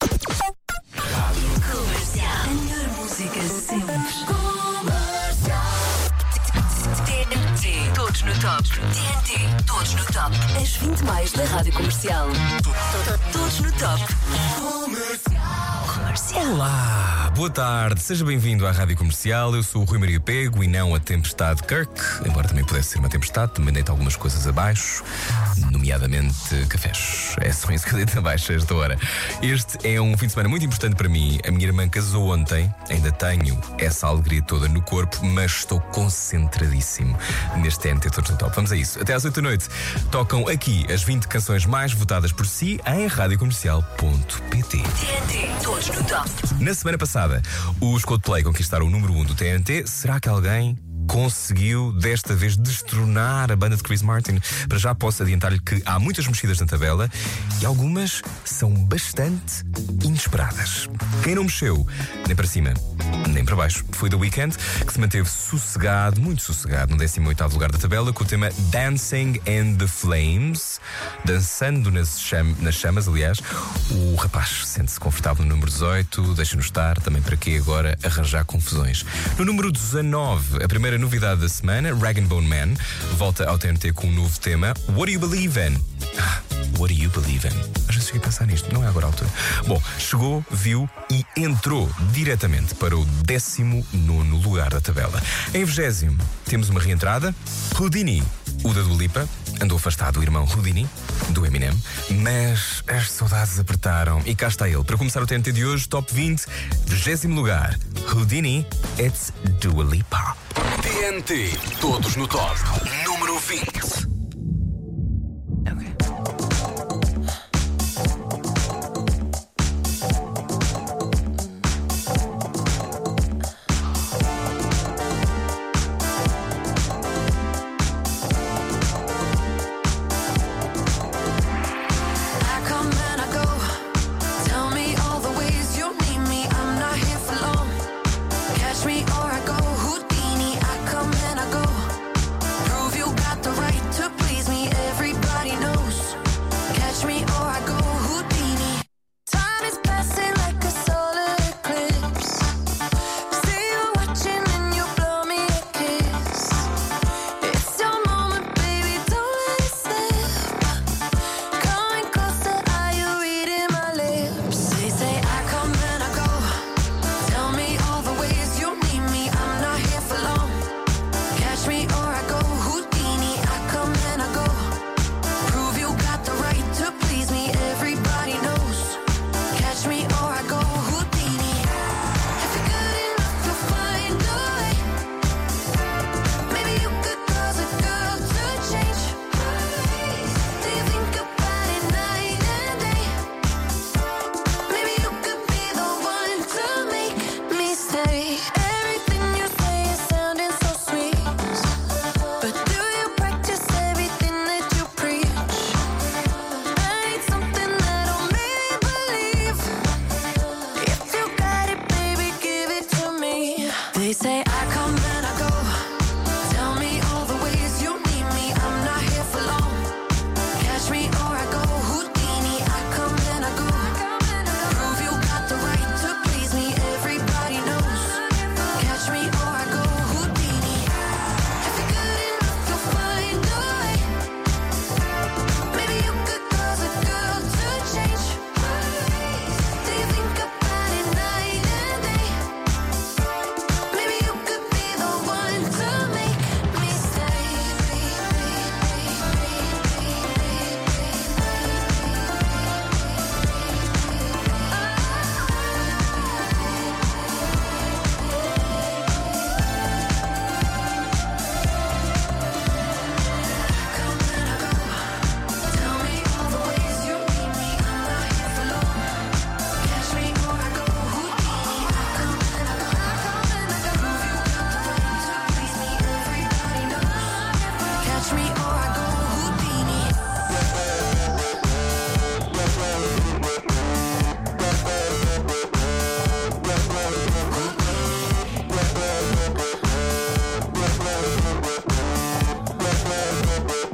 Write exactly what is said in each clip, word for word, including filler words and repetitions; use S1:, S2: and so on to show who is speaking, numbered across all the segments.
S1: Comercial. A melhor música sempre. T N T. Todos no top. T N T. Todos no top. As vinte mais da Rádio Comercial. Todos no top. Comercial.
S2: Olá, boa tarde, seja bem-vindo à Rádio Comercial. Eu sou o Rui Maria Pego e não a Tempestade Kirk, embora também pudesse ser uma tempestade, também deito algumas coisas abaixo, nomeadamente cafés. É só isso que eu deito abaixo a esta hora. Este é um fim de semana muito importante para mim. A minha irmã casou ontem, ainda tenho essa alegria toda no corpo, mas estou concentradíssimo neste T N T Todos no Top. Vamos a isso. Até às oito da noite tocam aqui as vinte canções mais votadas por si em radiocomercial ponto pt.
S1: T N T. Todos no top.
S2: Na semana passada, os Coldplay conquistaram o número um do T N T. Será que alguém conseguiu desta vez destronar a banda de Chris Martin? Para já posso adiantar-lhe que há muitas mexidas na tabela e algumas são bastante inesperadas. Quem não mexeu, nem para cima, nem para baixo, foi The Weeknd, que se manteve sossegado, muito sossegado, no décimo oitavo lugar da tabela, com o tema Dancing in the Flames, dançando nas, cham- nas chamas, aliás. O rapaz sente-se confortável no número dezoito, deixa-nos estar, também para quê agora arranjar confusões. No número dezanove, a primeira novidade da semana, Rag and Bone Man, volta ao T N T com um novo tema, What Do You Believe In? Ah, What Do You Believe In? Às vezes cheguei a pensar nisto, não é agora a altura. Bom, chegou, viu e entrou diretamente para o décimo nono lugar da tabela. Em vigésimo, temos uma reentrada, Houdini, o da Dua Lipa, andou afastado o irmão Houdini, do Eminem, mas as saudades apertaram e cá está ele. Para começar o T N T de hoje, Top vinte, vigésimo lugar, Houdini, It's Dua Lipa.
S3: T N T, todos no top. Número vinte.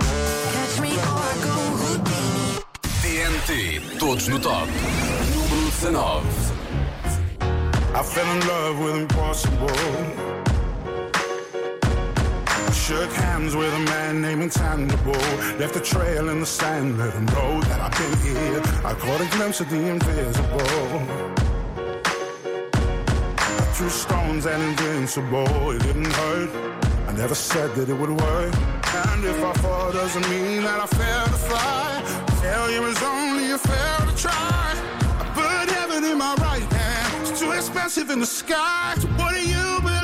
S3: Todos no top. Número dezanove.
S4: I fell in love with impossible. Shook hands with a man named Intangible. Left a trail in the sand, let him know that I've been here. I caught a glimpse of the invisible. I threw stones and invincible. It didn't hurt, I never said that it would work. And if I fall, doesn't mean that I failed to fly. Failure is only a fail to try. I put heaven in my right hand. It's too expensive in the sky. So what do you believe?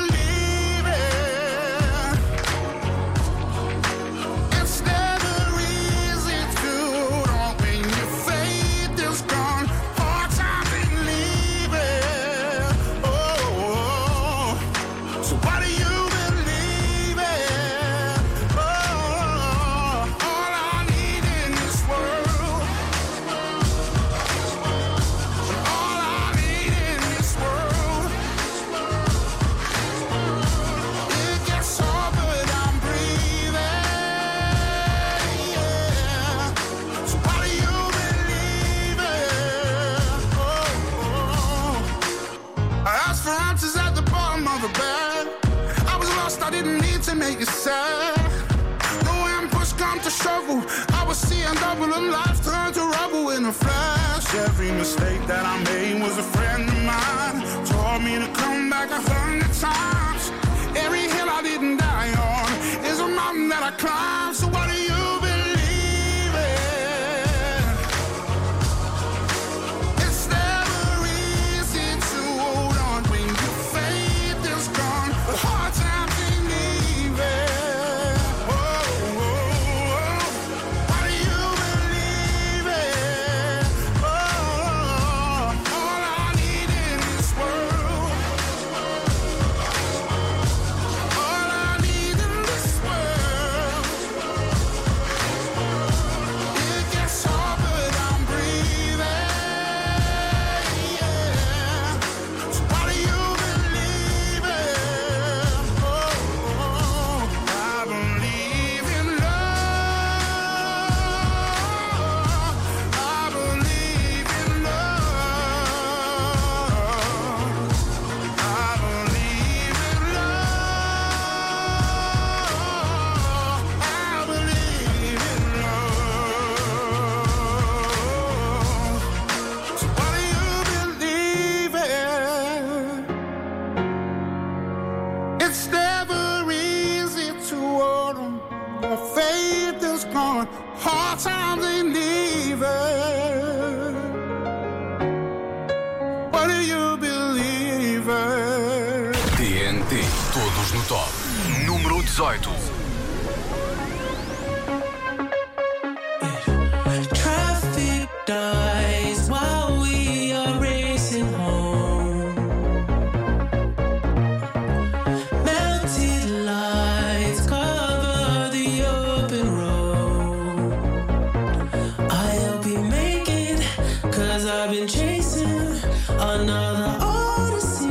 S4: Make it sad. No when push come to shovel, I was seeing double and life turn to rubble in a flash. Every mistake that I made was a friend of mine. Taught me to come back a hundred times. Every hill I didn't die on is a mountain that I climb. So what do you believe in? It's never easy to hold on when your faith is gone. But hard times
S3: Todos no top. Número dezoito.
S5: Traffic dies while we are racing home. Melted lights cover the open road. I hope you make it, 'cause I've been chasing another odyssey.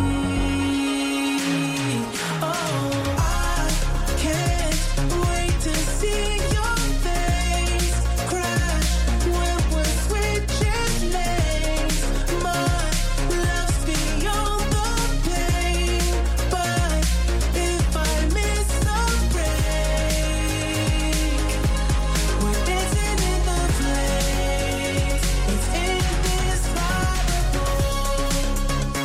S5: It's in this Bible.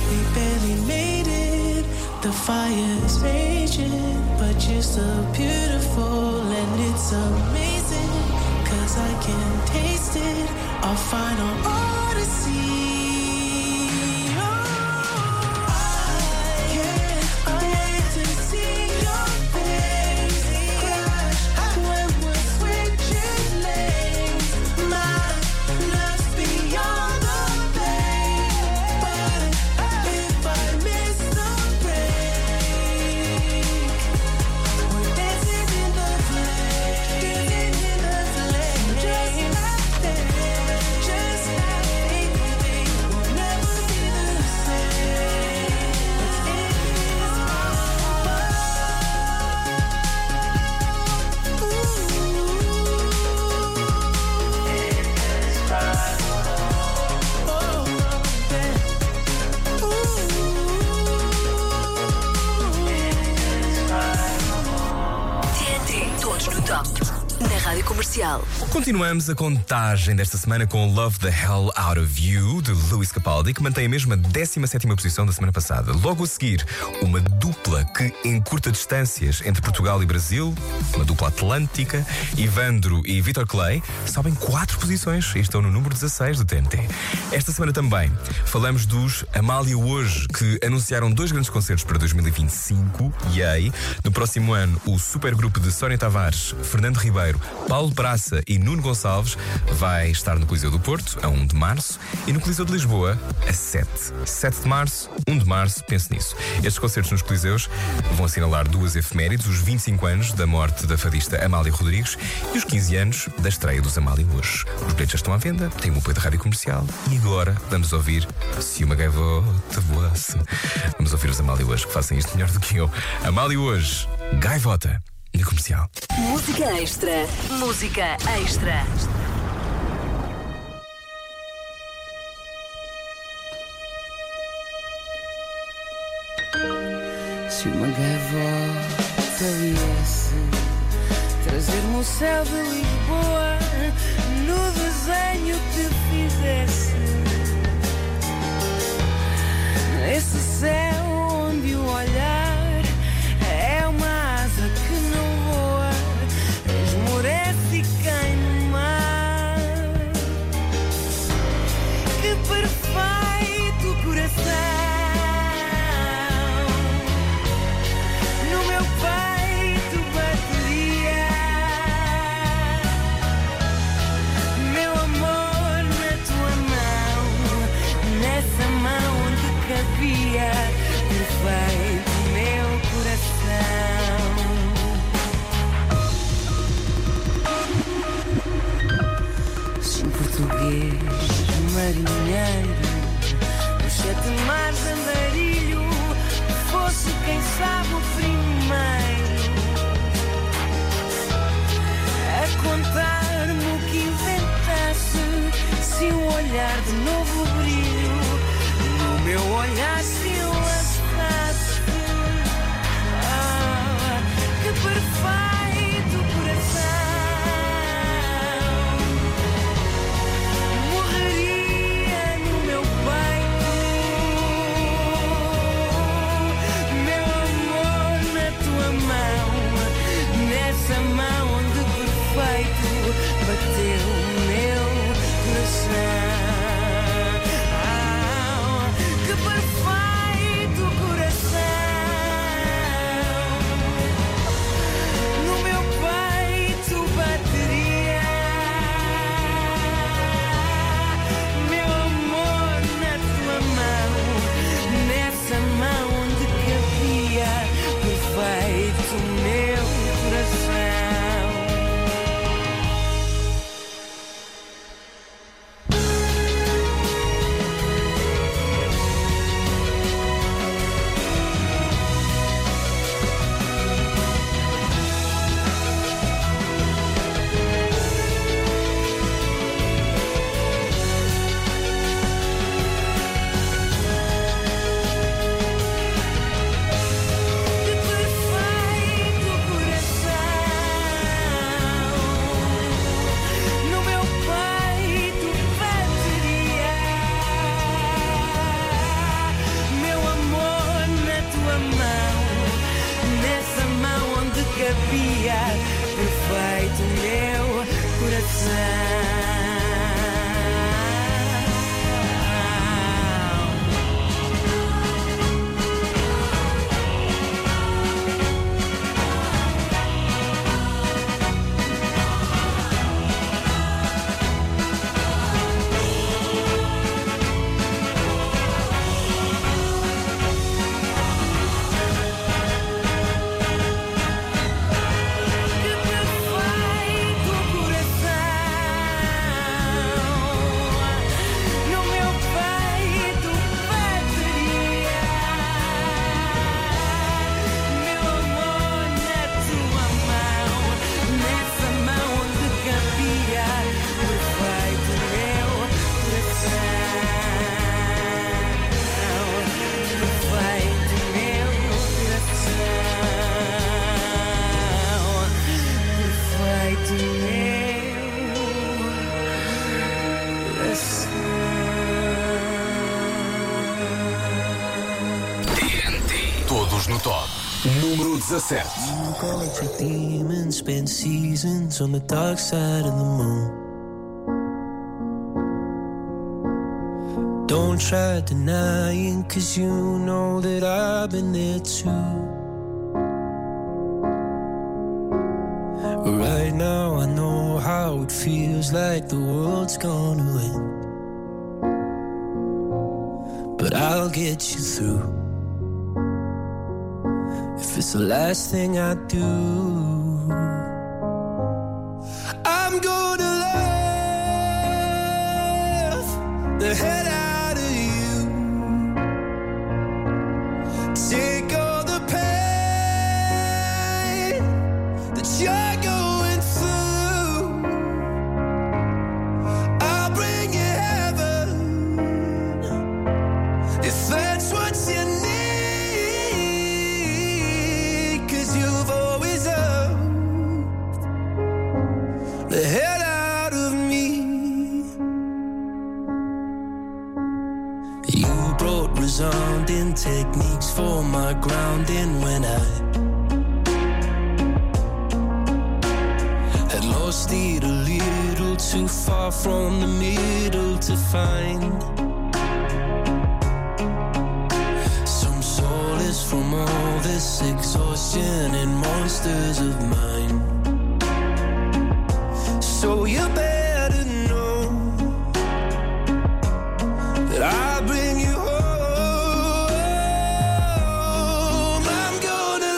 S5: We barely made it, the fire is raging, but you're so beautiful and it's amazing, 'cause I can taste it, our final odyssey.
S1: Rádio Comercial.
S2: Continuamos a contagem desta semana com Love the Hell Out of You, de Lewis Capaldi, que mantém a mesma décima sétima posição da semana passada. Logo a seguir, uma dupla que encurta distâncias entre Portugal e Brasil, uma dupla atlântica, Ivandro e Vitor Clay, sobem quatro posições e estão no número dezasseis do T N T. Esta semana também falamos dos Amália Hoje, que anunciaram dois grandes concertos para dois mil e vinte e cinco. E aí, no próximo ano, o supergrupo de Sónia Tavares, Fernando Ribeiro, Paulo Praça e Nuno Gonçalves vai estar no Coliseu do Porto, a um de março, e no Coliseu de Lisboa, a sete. sete de março, um de março, pense nisso. Estes concertos nos Coliseus vão assinalar duas efemérides, os vinte e cinco anos da morte da fadista Amália Rodrigues e os quinze anos da estreia dos Amália Hoje. Os bilhetes já estão à venda, têm o apoio da Rádio Comercial e agora vamos ouvir Se Uma Gaivota Voasse. Vamos ouvir os Amália Hoje, que fazem isto melhor do que eu. Amália Hoje, Gaivota. Na Comercial.
S1: Música extra. Música extra.
S6: Se uma gaivota viesse trazer-me o céu de Lisboa no desenho que fizesse, esse céu onde o olhar é uma asa que não voa, esmorece e cai no mar. Que perfeito coração no meu peito bateria, meu amor na tua mão, nessa mão onde cabia perfeito meu coração. Se um português marinheiro dos sete mares andarilho fosse, quem sabe, o primeiro a contar-me o que inventasse, se um olhar de novo brilho no meu olhar se enlaçasse. Ah, que perfeito coração, morreria no meu peito, meu amor na tua mão, nessa mão onde perfeito bateu o meu coração. Que perfeito coração no meu peito bateria, meu amor na tua mão, nessa mão onde cabia perfeito meu coração. cabia. Perfeito meu coração.
S3: Todos no top. Número dezassete.
S7: Going for demons, spend seasons on the dark side of the moon. Don't try denying, cause you know that I've been there too. Right now I know how it feels like the world's gonna end, but I'll get you through. If it's the last thing I do, I'm gonna love the head out of you. Take all the pain that you're going through. I'll bring you heaven if that's what you need. You've always loved the hell out of me. You brought resounding techniques for my grounding when I had lost it a little too far from the middle to find from all this exhaustion and monsters of mine. So you better know that I bring you home. I'm gonna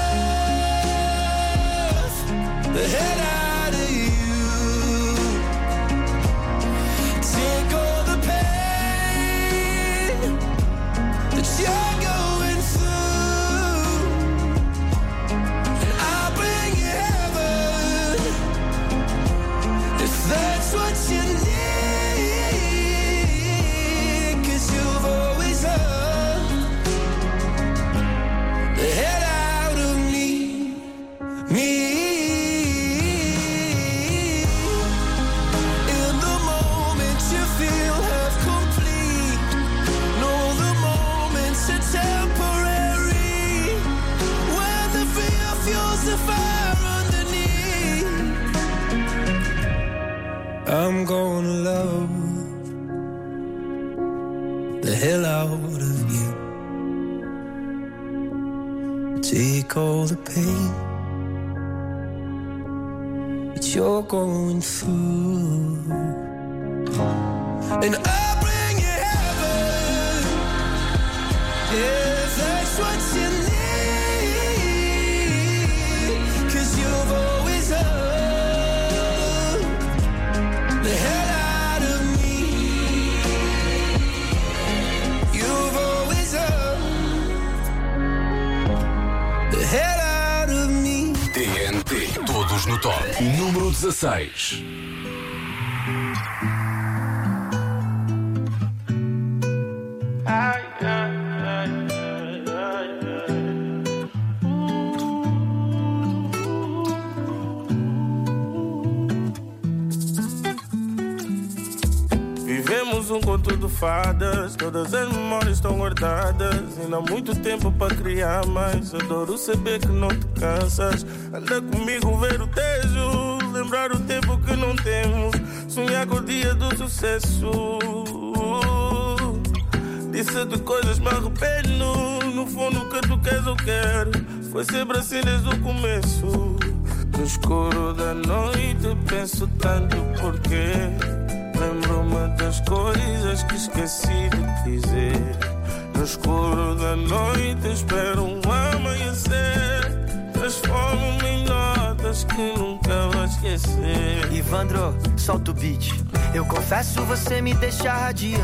S7: love the head out of you. Take all the pain that you're going through. That's what you need, cause you've always loved the head out of me, me. In the moment you feel half complete, know the moments are temporary, when the fear fuels the fire underneath. I'm gonna love the hell out of you. Take all the pain that you're going through, and I'll bring you heaven if that's what you need, cause you've always loved the hell out of me. You've always loved the hell out of me.
S3: T N T. Todos no top. Número dezasseis.
S8: Vivemos um conto de fadas, todas as memórias estão guardadas. Ainda há muito tempo para criar, mas adoro saber que não te cansas. Anda comigo ver o tejo, lembrar o tempo que não temos, sonhar com o dia do sucesso. Disse de coisas me arrependo, no fundo o que tu queres eu quero. Foi sempre assim desde o começo. No escuro da noite penso tanto porquê. Lembro-me das coisas que esqueci de dizer. No escuro da noite espero um amanhecer. Transformo-me em notas que nunca vou esquecer.
S9: Ivandro, solta o beat. Eu confesso, você me deixa radiante.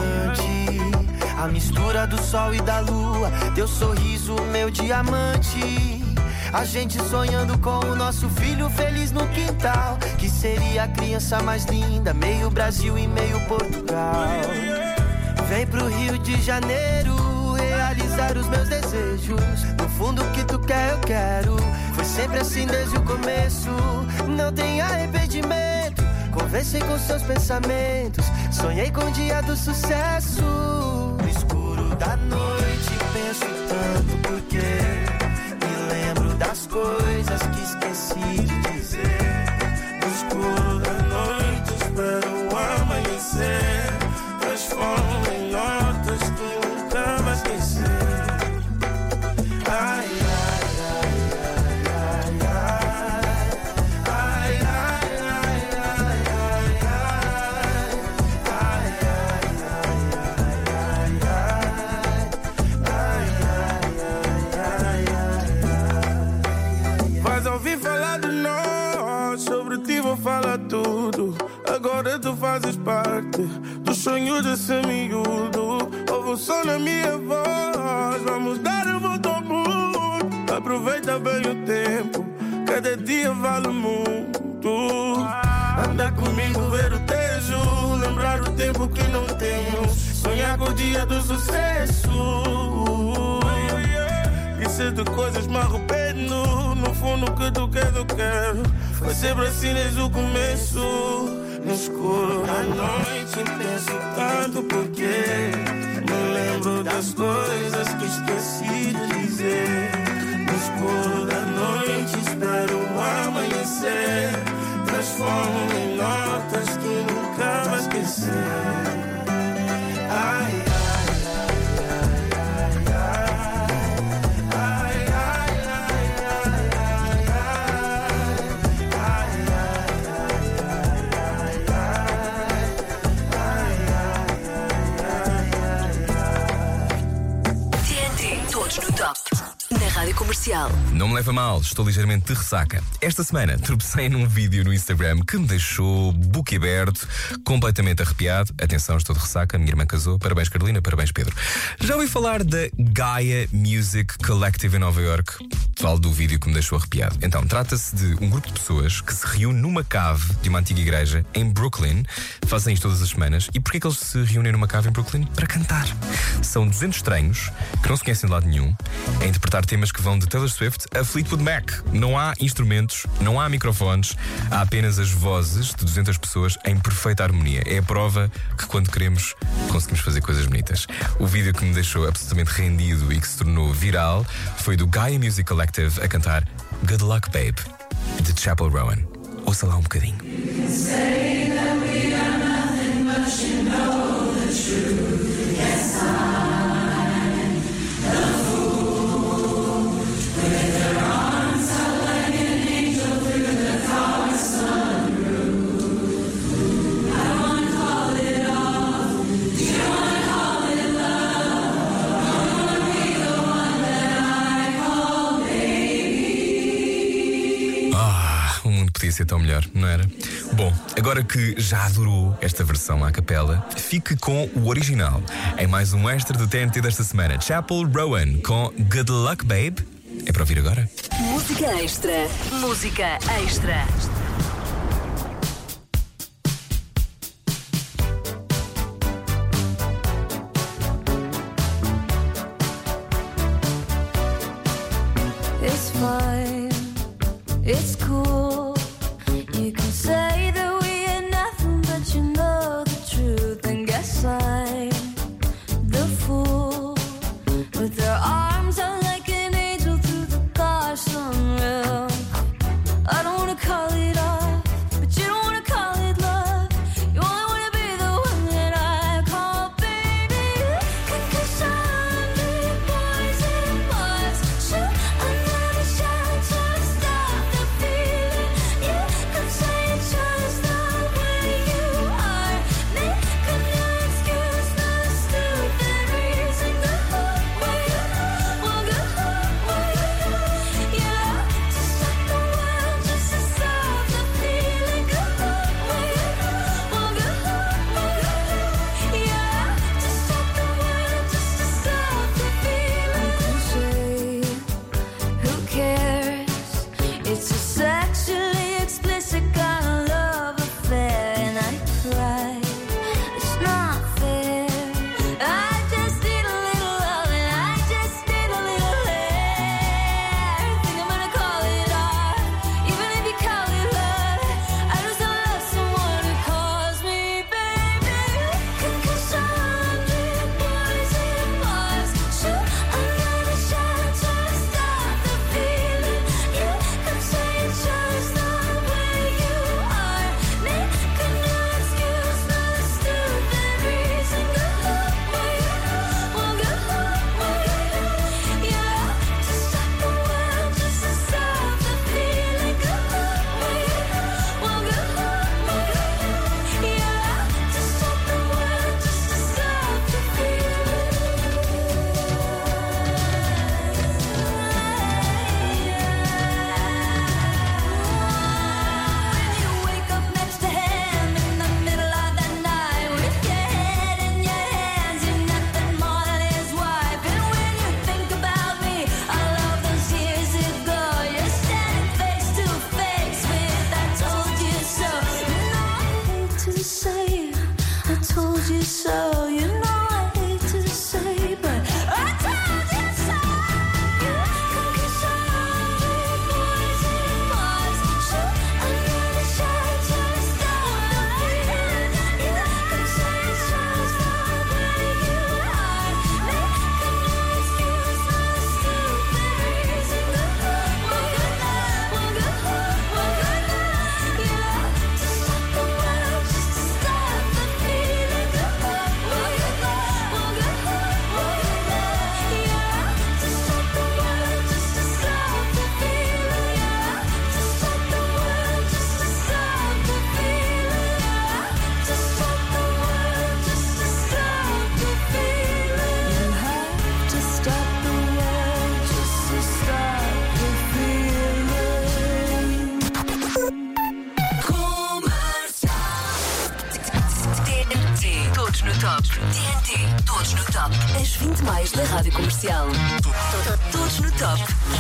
S9: A mistura do sol e da lua, teu sorriso, meu diamante. A gente sonhando com o nosso filho feliz no quintal, que seria a criança mais linda, meio Brasil e meio Portugal. Vem pro Rio de Janeiro realizar os meus desejos. No fundo o que tu quer eu quero. Foi sempre assim desde o começo. Não tem arrependimento. Conversei com seus pensamentos. Sonhei com o dia do sucesso. No escuro da noite penso tanto porque me lembro das coisas que esqueci de dizer. No escuro da noite espero o amanhecer. Transformo em notas que nunca vai esquecer. Ai, ai, ai, ai, ai, ai, ai, ai, ai. Vais ouvir falar de nós, sobre ti vou falar tudo. Agora tu fazes parte dos sonhos desse miúdo. Ouve o som na minha voz, vamos dar a volta ao mundo. Aproveita bem o tempo, cada dia vale muito. Anda comigo ver o tejo, lembrar o tempo que não temos, sonhar com o dia do sucesso. Disse de coisas me arrependo, no fundo o que tu queres eu quero. Foi sempre assim desde o começo. No escuro da noite penso tanto porque me lembro das coisas que esqueci de dizer. No escuro da noite espero o amanhecer. Transformo em notas que nunca vai esquecer. Ai, ai.
S1: Rádio Comercial.
S2: Não me leva mal, estou ligeiramente de ressaca. Esta semana tropecei num vídeo no Instagram que me deixou boquiaberto, completamente arrepiado. Atenção, estou de ressaca, minha irmã casou. Parabéns, Carolina, parabéns, Pedro. Já ouvi falar da Gaia Music Collective em Nova York? Falo do vídeo que me deixou arrepiado. Então, trata-se de um grupo de pessoas que se reúne numa cave de uma antiga igreja em Brooklyn. Fazem isto todas as semanas. E porquê é que eles se reúnem numa cave em Brooklyn? Para cantar. São duzentos estranhos que não se conhecem de lado nenhum a interpretar temas que vão de Taylor Swift a Fleetwood Mac. Não há instrumentos, não há microfones, há apenas as vozes de duzentas pessoas em perfeita harmonia. É a prova que quando queremos conseguimos fazer coisas bonitas. O vídeo que me deixou absolutamente rendido e que se tornou viral foi do Gaia Music Collective a cantar Good Luck Babe, de Chapel Rowan. Ouça lá um bocadinho. Podia ser tão melhor, não era? Bom, agora que já adorou esta versão à capela, fique com o original em mais um extra do T N T desta semana. Chapel Rowan com Good Luck Babe. É para ouvir agora?
S1: Música extra. Música extra.
S10: It's fine. It's cool. You can say that we are nothing, but you know the truth, and guess I
S1: Todos no top. As vinte mais da Rádio Comercial. Todos no top.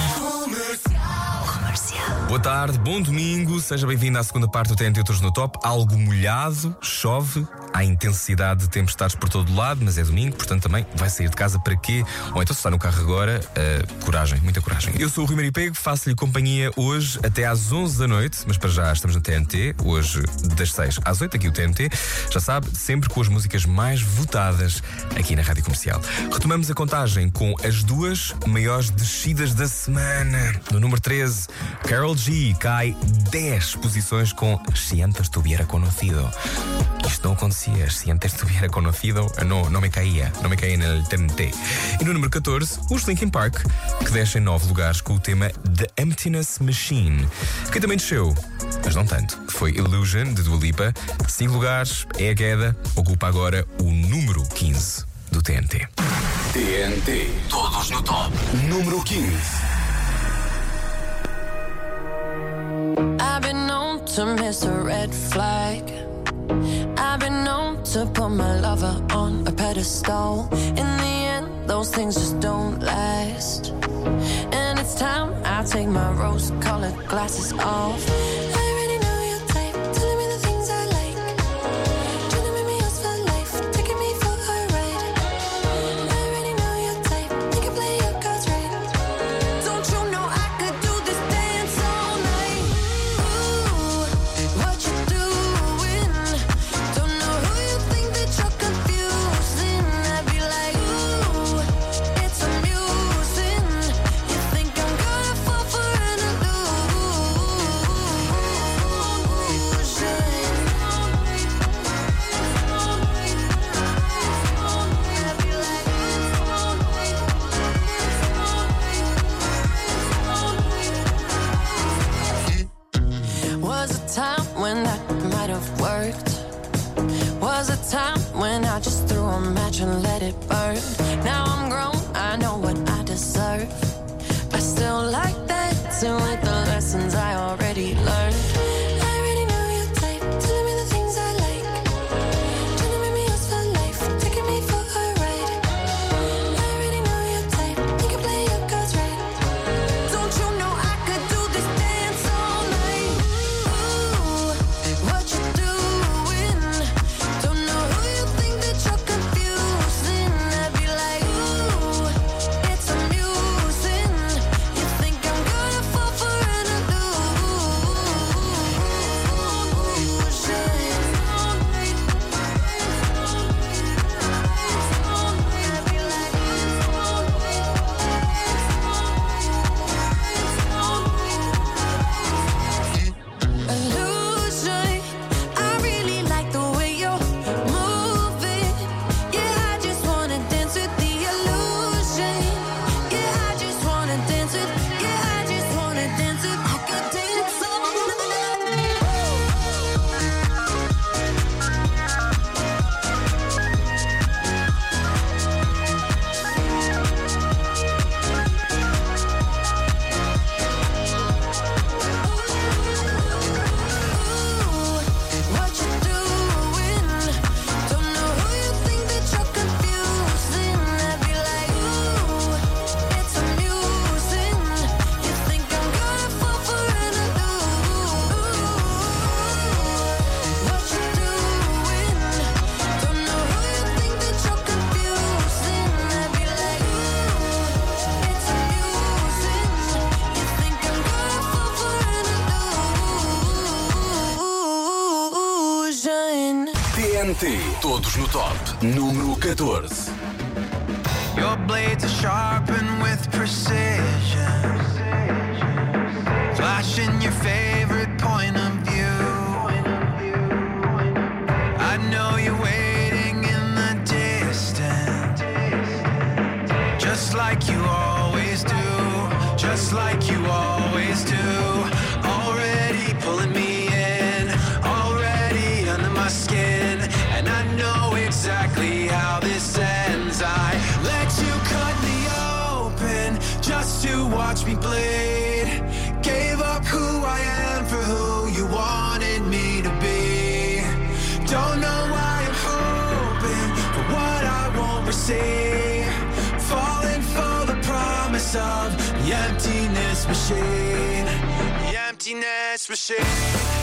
S1: Comercial.
S2: Boa tarde, bom domingo, seja bem-vindo à segunda parte do T N T Todos no Top. Algo molhado, chove, há intensidade de tempestades por todo o lado, mas é domingo, portanto também vai sair de casa para quê? Ou então se está no carro agora, uh, coragem, muita coragem. Eu sou o Rui Maripego, faço-lhe companhia hoje até às onze da noite, mas para já estamos na T N T, hoje das seis às oito, aqui o T N T, já sabe, sempre com as músicas mais votadas aqui na Rádio Comercial. Retomamos a contagem com as duas maiores descidas da semana. No número treze, Karol G cai dez posições com Si antes estuviera conocido. Isto não acontecia, si antes estuviera conocido, não, não me caía, não me caía no T N T. E no número catorze, os Linkin Park, que descem nove lugares com o tema The Emptiness Machine. Quem também desceu, mas não tanto, foi Illusion, de Dua Lipa. Cinco lugares, é a queda, ocupa agora o número quinze do T N T.
S3: T N T, todos no top. Número quinze.
S10: I've been known to miss a red flag. I've been known to put my lover on a pedestal. In the end, those things just don't last. And it's time I take my rose-colored glasses off. I already know your type, telling me the things I like. Trying to make me yours for life, taking me for a ride. I already know your type, you can play your cards right. Don't you know I could do this dance all night? Ooh, what you doing? Don't know who you think that you're confusing. I'd be like, ooh, it's amusing. You think I'm gonna fall for an illusion? I'd be like, was a time when that might have worked. Was a time when I just threw a match and let it burn. Now I'm grown, I know what I deserve. I still like that too, with the lessons I already learned. I already know your type, telling me the things I like. Trying to make me yours for life, taking me for a ride. I already know your type, you can play your cards right. Don't you know I could do this dance all night? Ooh, what you doing? Don't know who you think that you're confusing. I'd be like, ooh, it's amusing. You think I'm gonna fall for an illusion? I'd be like, illusion. I really like the way you're moving. Yeah, I just wanna dance with the illusion. Yeah, I just wanna dance with. Yeah, I just wanna dance with. I could dance all what you doing? Don't know who you think that you're confusing. I'd be like, ooh, it's amusing. You think I'm gonna fall for an illusion? What you doing? Don't know who you think that you're confusing. I'd be like, ooh, it's amusing. You think I'm gonna fall for an illusion?
S3: T N T, todos no top. Número catorze.
S9: Your blades are sharpened with precision, flashing your favorite point of view. I know you're waiting in the distance, just like you always do, just like you always do. Already pulling me in, already under my skin, and I know exactly how this ends. I let you cut me open just to watch me bleed. Gave up who I am for who you wanted me to be. Don't know why I'm hoping for what I won't receive.
S7: purpose of the emptiness machine. The emptiness machine.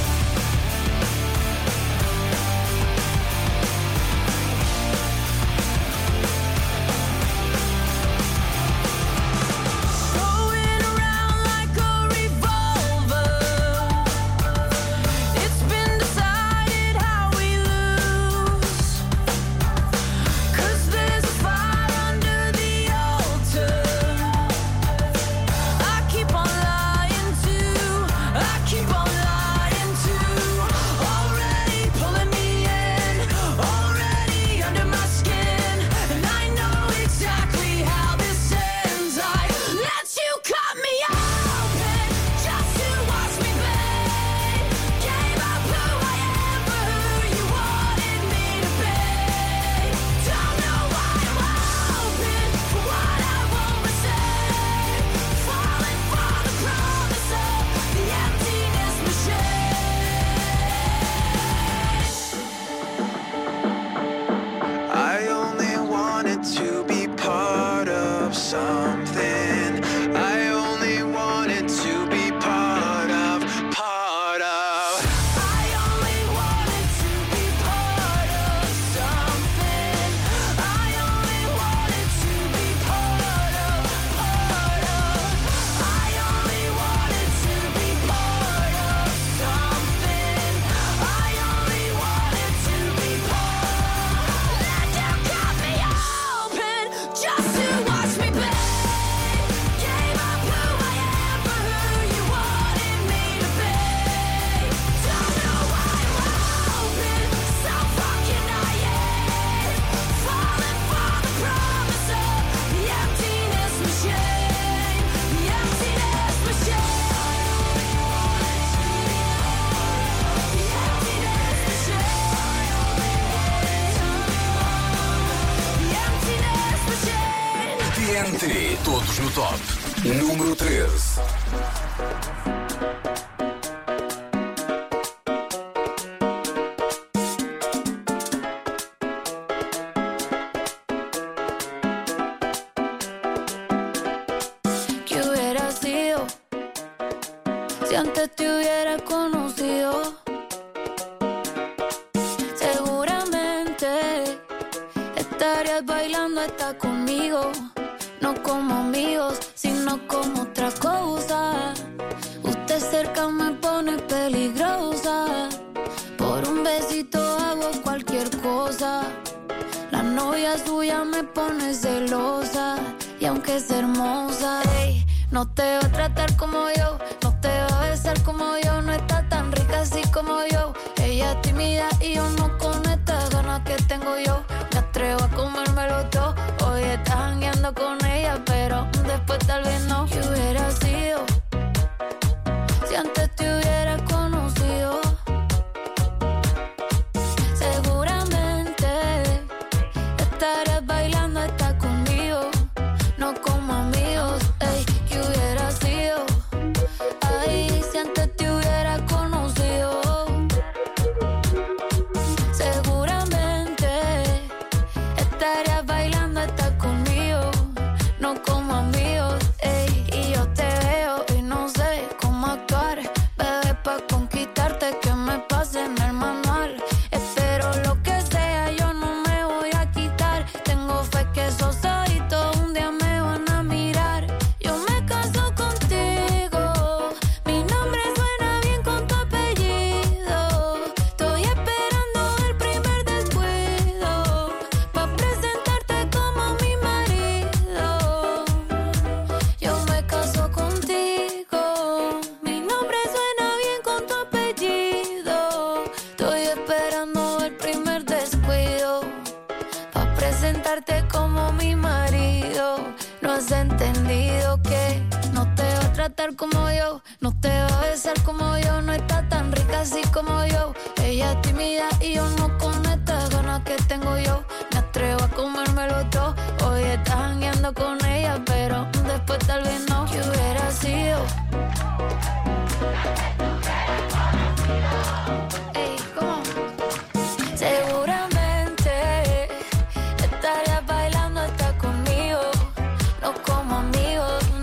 S3: T N T, todos no top. Número treze.
S11: ¿Qué hubiera sido si antes te hubiera conocido? Seguramente estarías bailando hasta conmigo. No como amigos, sino como otra cosa. Usted cerca me pone peligrosa. Por un besito hago cualquier cosa. La novia suya me pone celosa. Y aunque es hermosa, ey, no te va a tratar como yo. No te va a besar como yo. No está tan rica así como yo. Ella es tímida y yo no con estas ganas que tengo yo. Me atrevo a comérmelo todo. Hoy estás jangueando con ella, pero después tal vez no. ¿Qué hubiera sido si antes te hubiera conocido? Seguramente estarías bailando hasta conmigo. No como amigos, ey. ¿Qué hubiera sido? Ay, si antes te hubiera conocido. Seguramente estarías bailando hasta conmigo. No como amigos, ey. Y yo te veo y no sé cómo actuar. Bebé, pa' conquistarte que me pase en el manual. Espero lo que sea, yo no me voy a quitar. Tengo fe que esos ojitos un día me van a mirar. Yo me caso contigo. Mi nombre suena bien con tu apellido. Estoy esperando el primer descuido pa' presentarte como mi marido. Yo me caso contigo. Mi nombre suena bien con tu apellido. Estoy esperando el primer descuido pa' presentarte como mi marido. No has entendido que no te va a tratar como yo. No te va a besar como yo. No está tan rica así como yo. Ella es tímida y yo no con estas ganas que tengo yo. Me atrevo a comérmelo todo. Hoy estás jangueando con ella, pero después tal vez no. ¿Qué hubiera sido? Ey, ¿cómo? Seguramente estarías bailando hasta conmigo. No como amigos,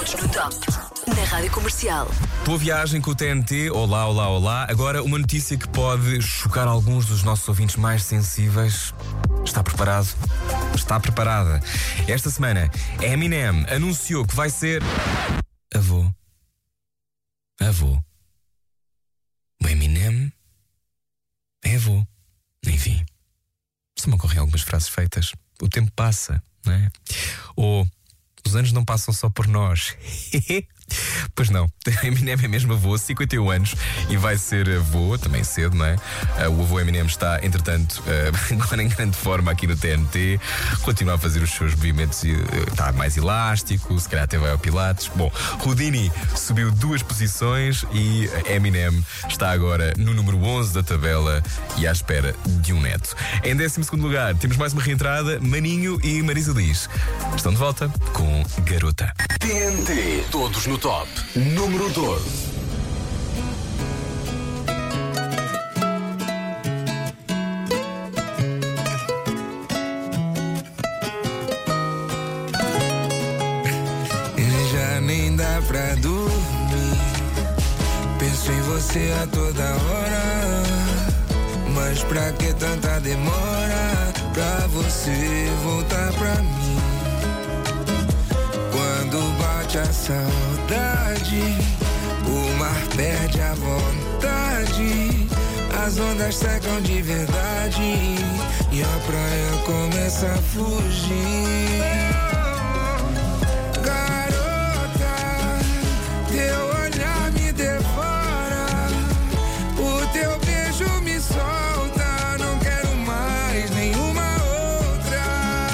S1: Todos no top. Na Rádio Comercial.
S2: Boa viagem com o T N T. Olá, olá, olá. Agora, uma notícia que pode chocar alguns dos nossos ouvintes mais sensíveis. Está preparado? Está preparada. Esta semana, Eminem anunciou que vai ser avô. Avô. O Eminem é avô. Enfim. Se me ocorrem algumas frases feitas. O tempo passa, não é? Ou os anos não passam só por nós. Pois não, Eminem é mesmo avô, cinquenta e um anos, e vai ser avô também cedo, não é? O avô Eminem está, entretanto, agora em grande forma aqui no T N T. Continua a fazer os seus movimentos, está mais elástico, se calhar até vai ao Pilates. Bom, Houdini subiu duas posições e Eminem está agora no número onze da tabela e à espera de um neto. Em décimo segundo lugar, temos mais uma reentrada. Maninho e Marisa Liz estão de volta com Garota.
S3: T N T, todos no top. Número doze.
S12: Já nem dá pra dormir. Penso em você a toda hora. Mas pra que tanta demora pra você voltar pra mim? Quando bate a saudade, o mar perde a vontade, as ondas secam de verdade e a praia começa a fugir. Garota, teu olhar me devora, o teu beijo me solta, não quero mais nenhuma outra.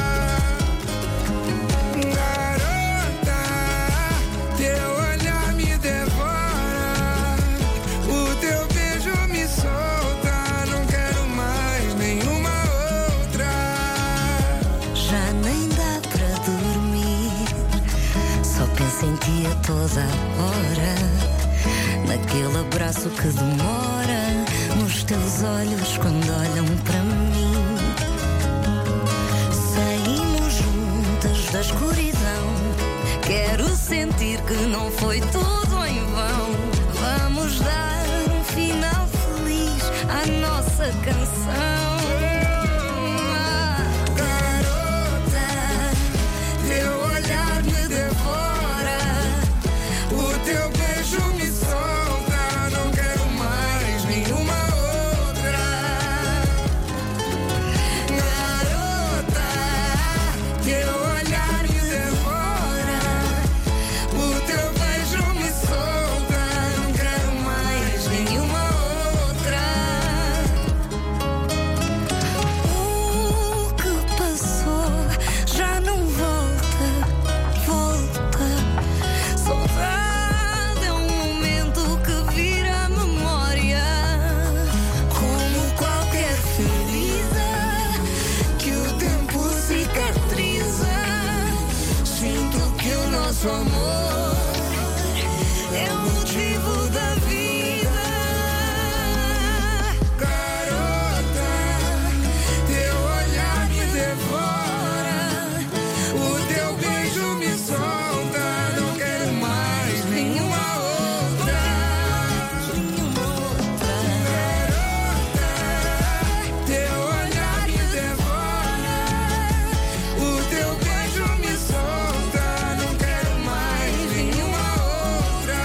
S12: Garota, teu olhar me devora, o teu beijo me solta, não quero mais nenhuma outra.
S13: Já nem dá pra dormir, só penso em ti a toda hora, naquele abraço que demora, nos teus olhos quando olham para mim. Saímos juntas da escuridão, quero sentir que não foi tudo em vão. Vamos dar um final feliz à nossa canção. Garota,
S12: Teu olhar me devora, o teu beijo me solta, não quero mais nenhuma outra. Garota, teu olhar me devora, o teu beijo me solta, não quero mais nenhuma outra.
S13: O que passou já não volta, volta. Saudade é um momento que vira memória,
S12: Como qualquer ferida que o tempo cicatriza, sinto que o nosso amor é o motivo da vida. Garota, teu olhar me devora, o teu beijo me solta, não quero mais nenhuma outra. Garota, teu olhar me devora, o teu beijo me solta, não quero mais nenhuma outra.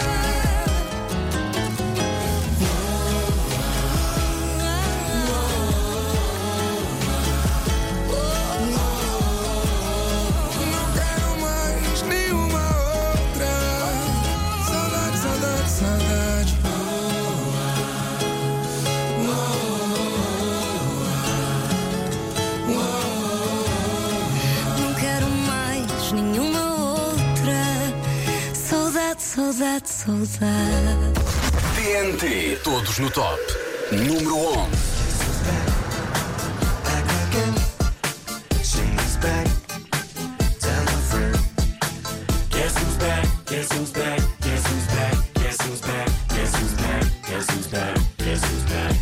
S12: Não quero mais nenhuma outra. Saudade, saudade, saudade.
S13: não quero mais nenhuma outra. Saudade, saudade, saudade.
S3: T N T, todos no top. Número onze.
S7: She's back. Tell her friend. Guess who's back? Guess who's back? Guess who's back? Guess who's back? Guess who's back? Guess who's back? Guess who's back?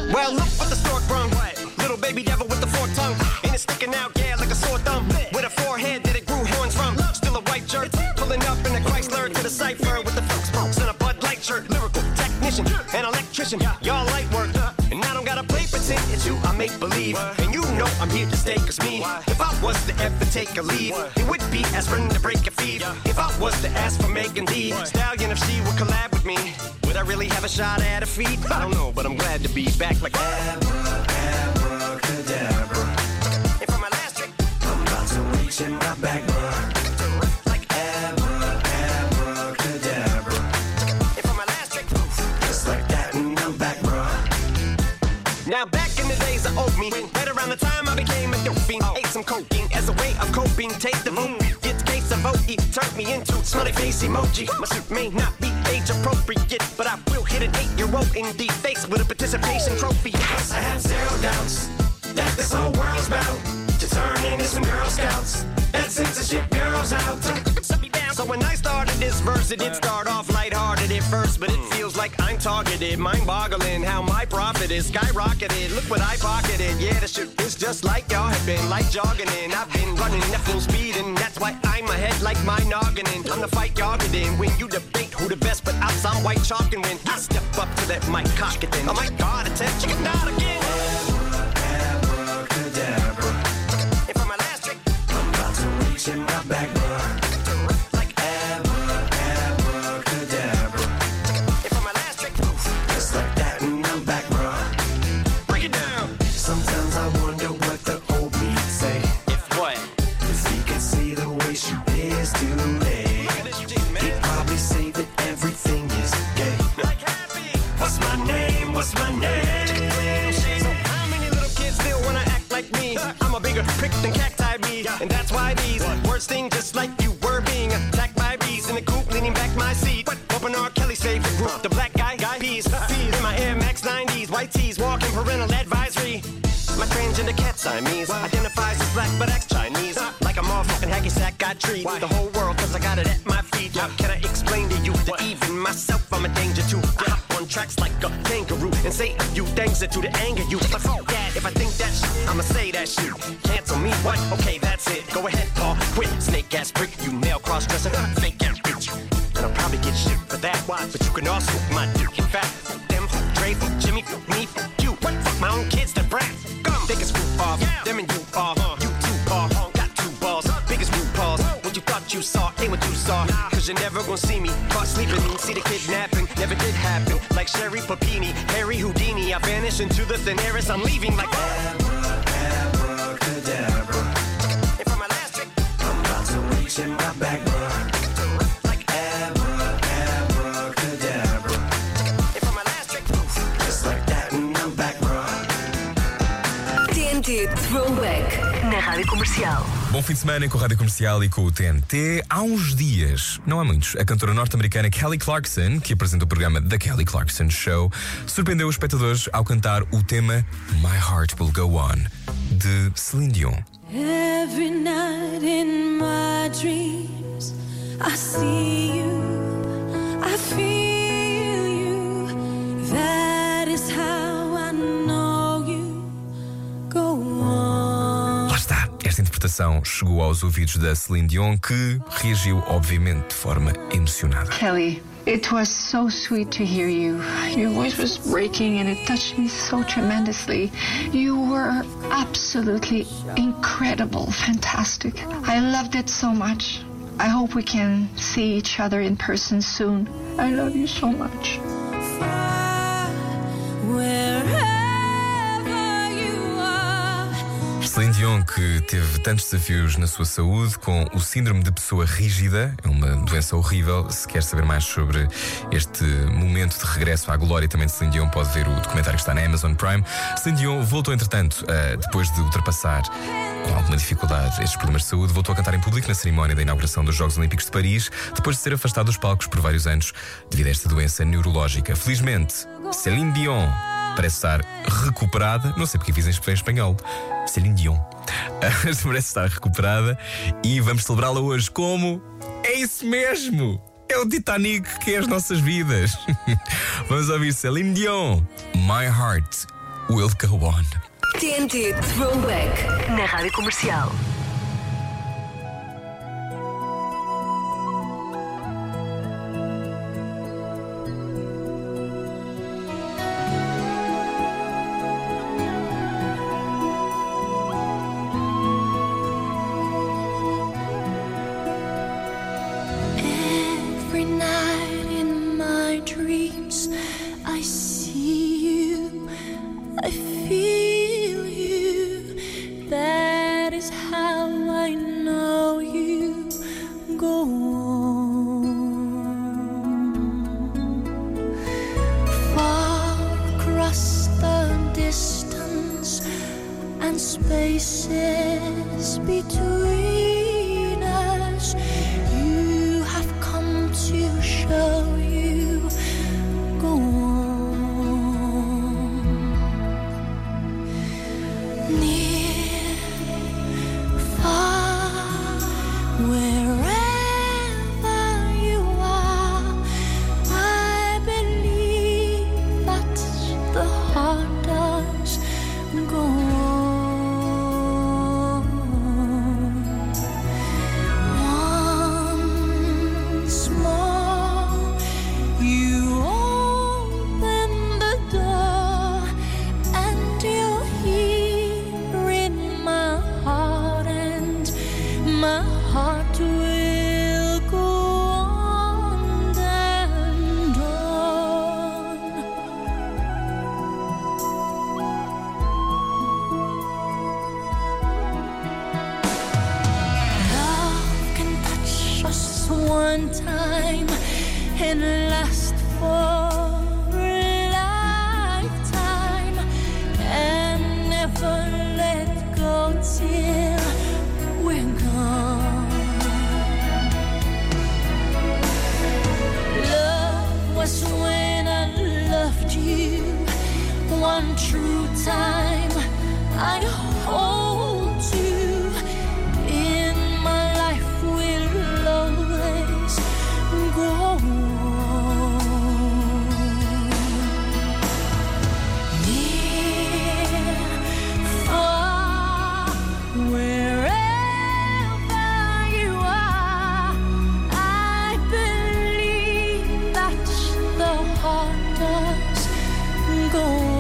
S14: Well, look what the stork brung. Little baby devil with the forked tongue. And it's sticking out, yeah, like a sore thumb. With a forehead that it grew horns from. Still a white jerk, pulling up in a Chrysler to the cipher with the folks pokes and a Bud Light shirt. Lyrical technician, an electrician, y'all light work. And I don't gotta play pretend, it's you I make believe. And you know I'm here to stay, cause me, if I was to ever take a leave, it would be aspirin to break a feed. If I was to ask for Megan D Stallion, if she would collab with me, would I really have a shot at a feat? I don't know, but I'm glad to be back like Abra, abracadabra. And for my last trick, I'm about to reach in my back, bruh. Like Abra, abracadabra. And for my last trick, just like that, and I'm back, bruh. Now back in the days I owed me, right around the time I became a dope fiend, ate some cocaine as a way of coping. Take the vote, get the case of O E, turned me into smiley face emoji. My suit may not be age appropriate, but I will hit an eight-year-old in the face with a participation trophy. Yes, I have zero doubts that this whole world's bound to turn into some Girl Scouts and censorship girls out. So when I started this verse, it did start off lighthearted at first, but it feels like I'm targeted, mind-boggling how my profit is skyrocketed. Look what I pocketed, yeah, the shit is just like y'all have been, like jogging in. I've been running at full speed, and that's why I'm ahead like my noggin. I'm the fight y'all get in when you debate who the best, but I'm some white chalk, and when I step up to that mic, cock it then. Oh my God, attempt chicken out again. Abracadabra. And for my last trick, I'm about to reach in my back, bruh. What's my name? So how many little kids still wanna act like me? I'm a bigger prick than cacti be, and that's why these words sting just like you were being attacked by bees in the coop, leaning back my seat. Open R. Kelly's favorite group, the black guy, guy peas. In my Air Max nineties, white tees, walking parental advisory. My transgender cat Siamese identifies as black but acts Chinese. Like a motherfucking hacky sack, I treat the whole world cause I got it at my feet. How can I explain to you that even myself I'm a danger to? I hop on tracks like a kangaroo and say a few things that do to anger you. But fuck that, if I think that shit, I'ma say that shit. Cancel me, what? Okay, that's it. Go ahead, Paul, quit. Snake ass prick, you nail cross-dresser, fake ass bitch. And I'll probably get shit for that, why? But you can also my dick. In fact, fuck them, fuck Dre, fuck Jimmy, fuck me, fuck you. What? Fuck my own kids, the brat. Gum, biggest group off, yeah. Them and you off, uh, you two paw, uh, got two balls, uh, biggest root paws. What you thought you saw, ain't what you saw. Nah. Cause you're never gonna see me caught sleeping, see the kidnapping, never did happen. Like Sherry Papini, Harry Houdini, I vanish into the thin air as I'm leaving like Abra, abracadabra. And for my last trick, I'm about to reach in my back, bruh. Like Abra, abracadabra. And for my last trick, just like that, and I'm back, bruh.
S1: T N T Throwback na Rádio Comercial.
S2: Bom fim de semana com a Rádio Comercial e com o T N T. Há uns dias, não há muitos, a cantora norte-americana Kelly Clarkson, que apresenta o programa The Kelly Clarkson Show, surpreendeu os espectadores ao cantar o tema My Heart Will Go On, de Celine Dion.
S5: Every night in my dreams I see you, I feel you. That is how I know you. Go on.
S2: Lá está. Esta interpretação chegou aos ouvidos da Celine Dion, que reagiu, obviamente, de forma emocionada.
S15: Kelly, it was so sweet to hear you. Your voice was breaking and it touched me so tremendously. You were absolutely incredible, fantastic. I loved it so much. I hope we can see each other in person soon. I love you so much.
S2: Celine Dion, que teve tantos desafios na sua saúde com o síndrome de pessoa rígida, é uma doença horrível. Se quer saber mais sobre este momento de regresso à glória também de Celine Dion, pode ver o documentário que está na Amazon Prime. Celine Dion voltou, entretanto, uh, depois de ultrapassar com alguma dificuldade estes problemas de saúde, voltou a cantar em público na cerimónia da inauguração dos Jogos Olímpicos de Paris, depois de ser afastado dos palcos por vários anos devido a esta doença neurológica. Felizmente, Celine Dion parece estar recuperada. Não sei porque fiz em espanhol. Celine Dion parece estar recuperada e vamos celebrá-la hoje como... É isso mesmo! É o Titanic que é as nossas vidas. Vamos ouvir Celine Dion, My Heart Will Go On.
S1: T N T Throwback na Rádio Comercial.
S11: Every night in my dreams, I see you, I feel you. That is how I know you go on. Far across the distance and spaces between us, you have come to show you go on. Near, far, wherever you are, I believe that the heart does go on. Once more, you open the door, and you're here in my heart, and my heart will go on and on. Love can touch us one time and last for a lifetime, and never let go till we're gone. Love was when I loved you one true time. I hold you in my life, will always go on. Near, far, wherever you are, I believe that the heart does go on.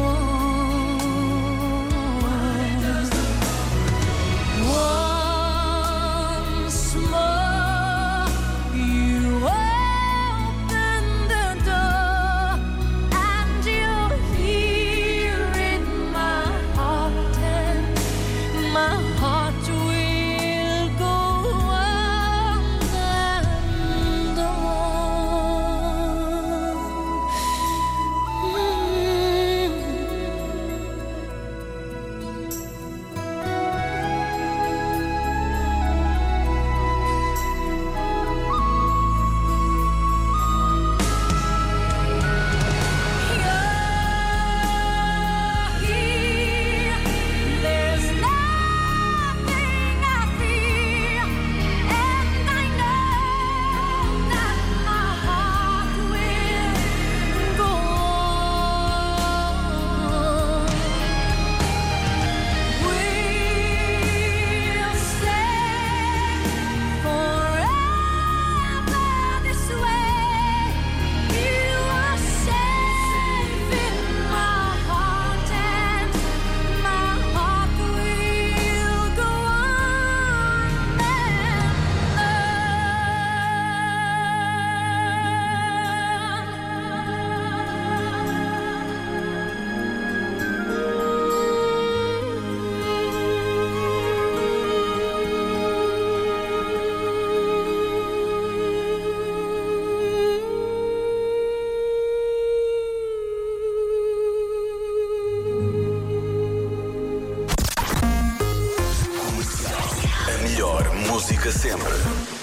S11: Once more, you open the door, and you're here in my heart, and my heart will go on and There's nothing I fear, and I know that my heart will go on. We'll stay forever this way. You are safe in my heart, and my heart will go on
S3: A melhor música sempre.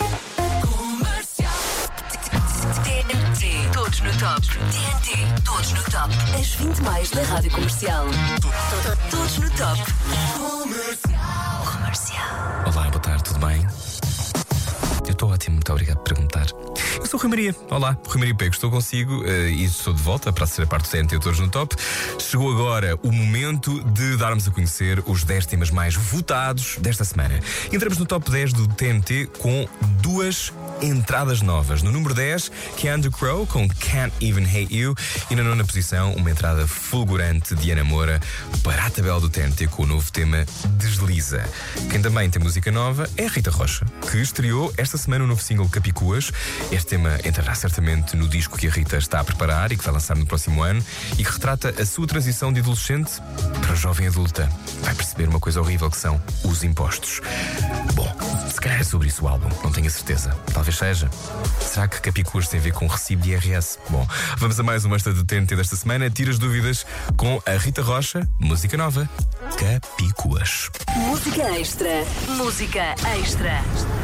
S1: T N T, todos no top. T N T, todos no top. As vinte mais da Rádio Comercial. Todos no top. Comercial.
S2: Olá, boa tarde, tudo bem? Eu estou ótimo, muito obrigado por perguntar. Eu sou o Rui Maria. Olá, Rui Maria Pego, estou consigo uh, e estou de volta para a terceira parte do T N T Todos no Top. Chegou agora o momento de darmos a conhecer os dez temas mais votados desta semana. Entramos no top dez do T N T com duas entradas novas. No número dez, Keanu Crowe com Can't Even Hate You. E na nona posição, uma entrada fulgurante de Ana Moura para a tabela do T N T com o novo tema Desliza. Quem também tem música nova é a Rita Rocha, que estreou esta semana o novo single Capicuas. Este tema entrará certamente no disco que a Rita está a preparar e que vai lançar no próximo ano e que retrata a sua transição de adolescente para jovem adulta. Vai perceber uma coisa horrível que são os impostos. Bom, se calhar é sobre isso o álbum, não tenho a certeza. Talvez seja. Será que Capicuas tem a ver com recibo de I R S? Bom, vamos a mais uma esta do T N T desta semana. Tira as dúvidas com a Rita Rocha, música nova, Capicuas.
S1: Música extra. Música extra.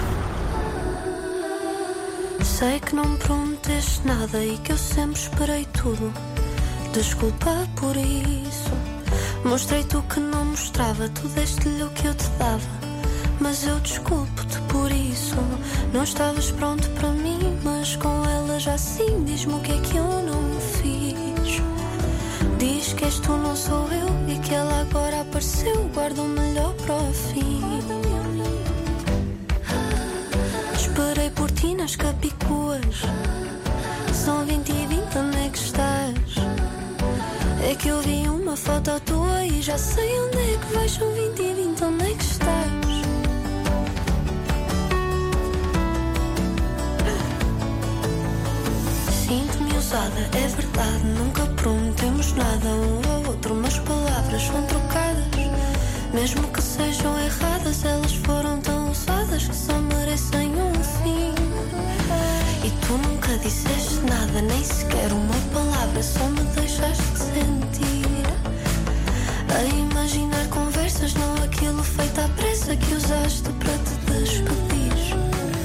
S5: Sei que não me prometeste nada e que eu sempre esperei tudo. Desculpa por isso. Mostrei-te o que não mostrava, tu deste-lhe o que eu te dava. Mas eu desculpo-te por isso. Não estavas pronto para mim, mas com ela já sim. Diz-me o que é que eu não fiz. Diz que és tu, não sou eu, e que ela agora apareceu. Guarda o melhor para o fim. Esperei por ti nas Capicuas. São vinte e vinte, onde é que estás? É que eu vi uma foto tua e já sei onde é que vais. São vinte e vinte, onde é que estás? Sinto-me usada, é verdade. Nunca prometemos nada um ao outro, mas palavras são trocadas. Mesmo que sejam erradas, elas foram tão usadas que só merecem um fim. E tu nunca disseste nada, nem sequer uma palavra, só me deixaste sentir. A imaginar conversas, não aquilo feito à pressa que usaste para te despedir.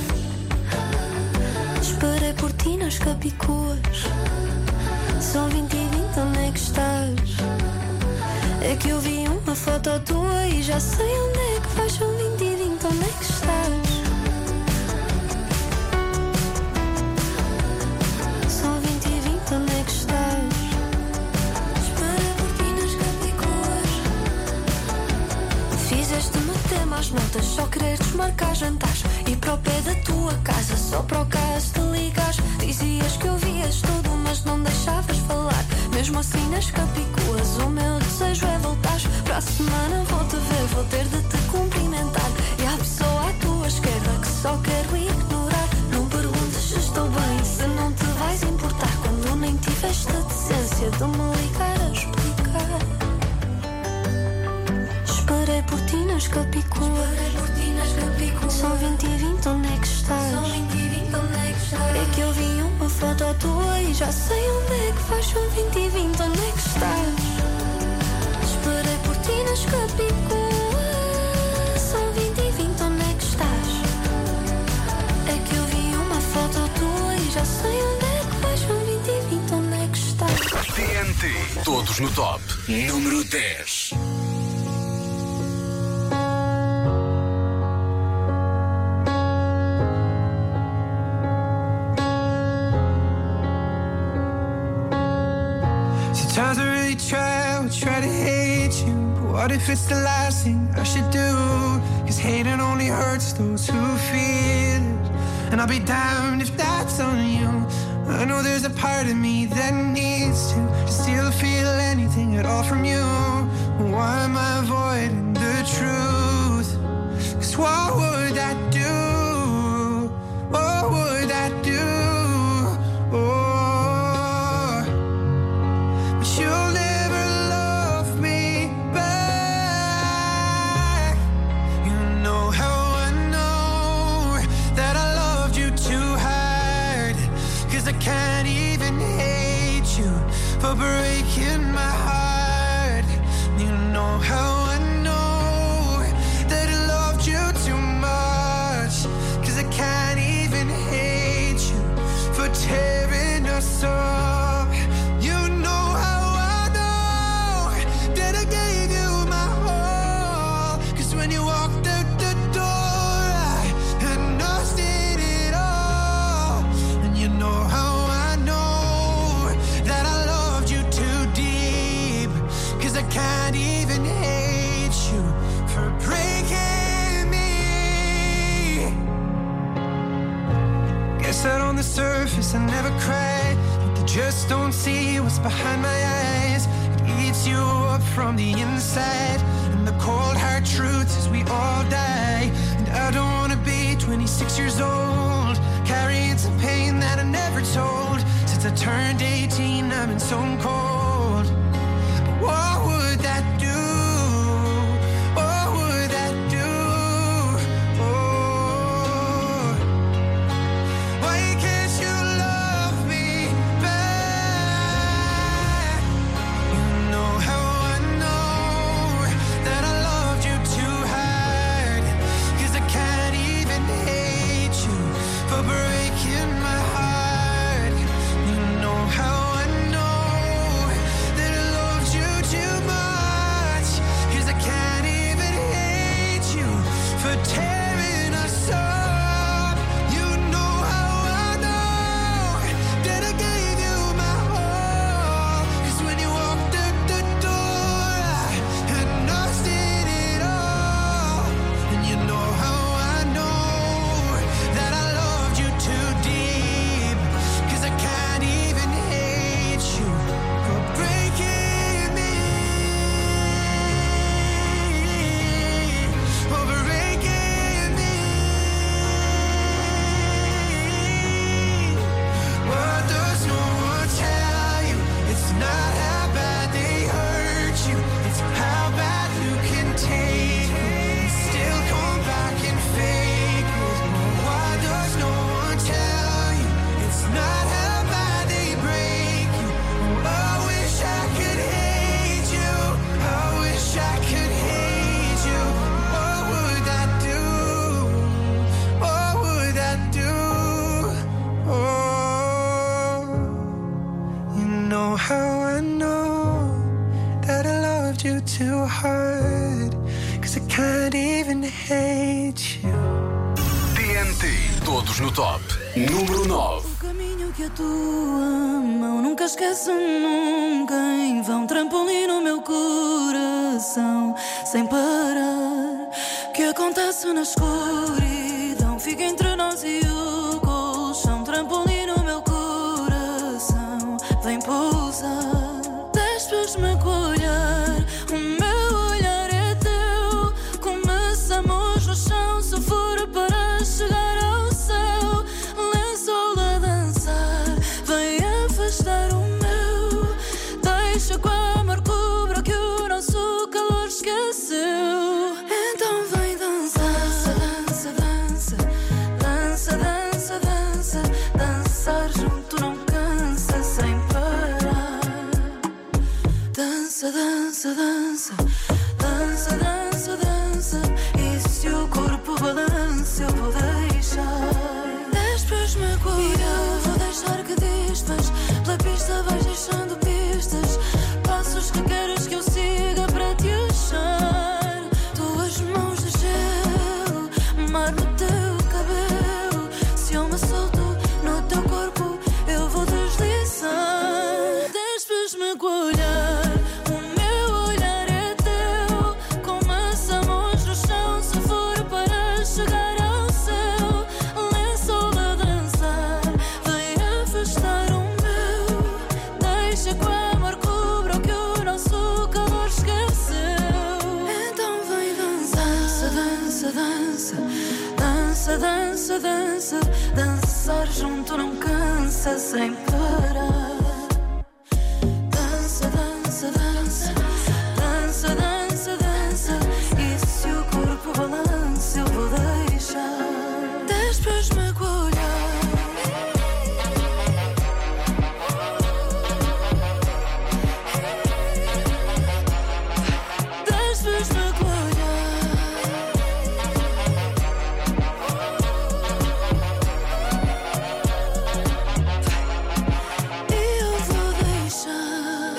S5: Esperei por ti nas Capicuas. São vinte e vinte, onde é que estás? É que eu vi uma foto tua e já sei onde é que vais. São vinte e vinte, onde é que estás? São vinte e vinte, onde é que estás? Espera por ti nas Capicuas. Fizeste-me até más notas, só querer desmarcar jantares. E para o pé da tua casa, só para o caso te ligares. Dizias que ouvias tudo, mas não deixavas falar. Mesmo assim nas Capicuas, o meu desejo é voltar. Para a semana vou-te ver, vou ter de te cumprimentar. E há pessoa à tua esquerda que só quero ignorar. Não perguntes se estou bem, se não te vais importar. Quando nem tiveste a decência de me ligar a explicar. Esperei por ti nas Capicuas. São vinte e vinte, onde é que estás? É que eu vi uma foto tua e já sei onde é que vais. São vinte e vinte, onde é que estás? Esperei por ti nas Capicuas. São vinte e vinte, onde é que estás? É que eu vi uma foto tua e já sei onde é que vais. São vinte e vinte, onde é que estás?
S3: T N T, todos no top. Número dez.
S12: Sometimes I really try, will try to hate you. But what if it's the last thing I should do? Cause hating only hurts those who feel it. And I'll be damned if that's on you. I know there's a part of me that needs to, to still feel anything at all from you. Why am I avoiding the truth? Cause what would that do? What would that do? Oh, you'll never love me back. You know how I know that I loved you too hard. Cause I can't even hate you for breaking my heart. You know how I know that I loved you too
S7: I can't even hate you for breaking me. Guess that on the surface I never cried, but they just don't see what's behind my eyes. It eats you up from the inside, and the cold hard truth is we all die. And I don't wanna be twenty-six years old, carrying some pain that I never told. Since I turned eighteen, I've been stone cold. But what would that do? What would that do? Oh, why can't you love me back? You know how I know that I loved you too hard, 'cause I can't even hate you for breaking my heart. You know how I know that I loved you too much, 'cause I can't even hate you for tearing us up. You know how I know that I gave you my all, 'cause when you walked out the door I had lost it all. And you know how I know that I loved you too deep, 'cause I can't even hate you for breaking me, for breaking me. What does no one tell you? It's not how bad they hurt you, it's how bad you can take it and still come back and fake it. Why does no one tell you? It's not how bad they break you. Oh, I wish I could hate you, I wish I could hate you. What would that do? What would that do? Oh, you know how I know that I loved you too hard, 'cause I can't even hate you.
S3: T N T, todos no top. Número nove.
S5: O caminho que a tua mão nunca esquece nunca, em vão trampolim no meu coração, sem parar. Que acontece na escuridão, fica entre nós e o colchão. Trampolim no meu coração, vem pousar. Despes-me com o olhar, o meu olhar é teu. Começamos no chão, se for para chegar ao céu. Lençol a dançar, vem afastar o meu. Deixa que o amor cubra o que o nosso calor esqueceu. Então vem dançar, dança, dança, dança, dança, dança, dançar junto não cansa sem parar. Dança, dança, dança, dança, dança, dança. E se o corpo balança eu vou deixar. Despes-me com o olhar, eu vou deixar que dispas. Pela pista vais deixando pistas, passos que queres que eu siga para te achar. Tuas mãos de gelo, mar no teu cabelo. Se eu me solto no teu corpo eu vou deslizar. Despes-me com o olhar, o meu olhar é teu. Começamos no chão, se for para chegar ao céu. Lençol a dançar, vem afastar o meu. Deixa que o amor cubra o que o nosso calor esqueceu. Então vem dançar, dança, dança, dança, dança, dança, dançar junto não cansa sem parar. Dança, dança, dança, dança, dança, dança. E se o corpo balança eu vou deixar. Despes-me com o olhar, despes-me com o olhar. E eu vou deixar.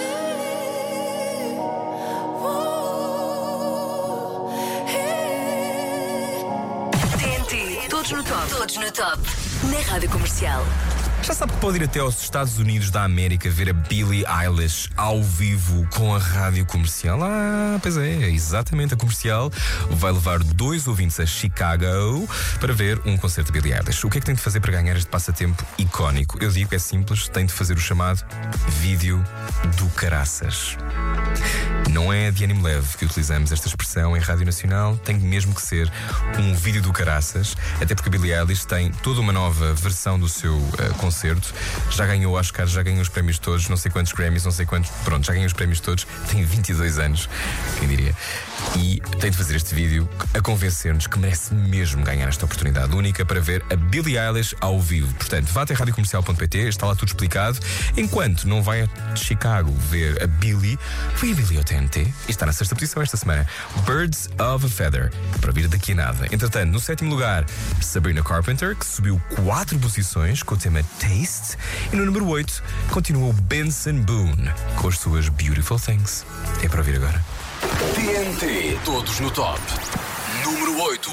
S1: T N T, todos no top. Todos no top. Na Rádio Comercial.
S2: Já sabe que pode ir até aos Estados Unidos da América ver a Billie Eilish ao vivo com a rádio comercial? Ah, pois é, exatamente. A comercial vai levar dois ouvintes a Chicago para ver um concerto de Billie Eilish. O que é que tem de fazer para ganhar este passatempo icónico? Eu digo, é simples, tem de fazer o chamado vídeo do caraças. Não é de ânimo leve que utilizamos esta expressão em Rádio Nacional, tem mesmo que ser um vídeo do caraças, até porque a Billie Eilish tem toda uma nova versão do seu uh, concerto. Já ganhou Oscar, já ganhou os prémios todos, não sei quantos Grammys, não sei quantos. Pronto, já ganhou os prémios todos, tem vinte e dois anos, quem diria. E tem de fazer este vídeo a convencer-nos que merece mesmo ganhar esta oportunidade única para ver a Billie Eilish ao vivo. Portanto, vá até rádio comercial ponto pt, está lá tudo explicado. Enquanto não vai a Chicago ver a Billie, foi a Billie ao T N T e está na sexta posição esta semana. Birds of a Feather, para vir daqui a nada. Entretanto, no sétimo lugar, Sabrina Carpenter, que subiu quatro posições com o tema Taste. E no número oito, continuou Benson Boone com as suas Beautiful Things. É para ouvir agora.
S3: T N T, todos no top. Número oito.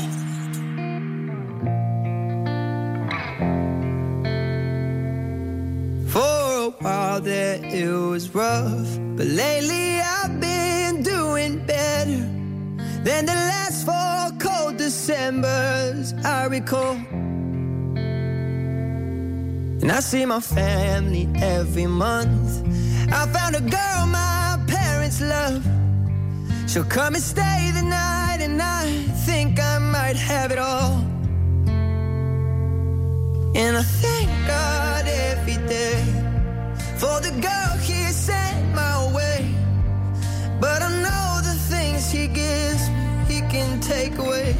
S16: For a while there it was rough, but lately I've been doing better than the last four cold Decembers I recall. And I see my family every month. I found a girl my parents love. She'll come and stay the night, and I think I might have it all. And I thank God every day for the girl He sent my way. But I know the things He gives me, He can take away.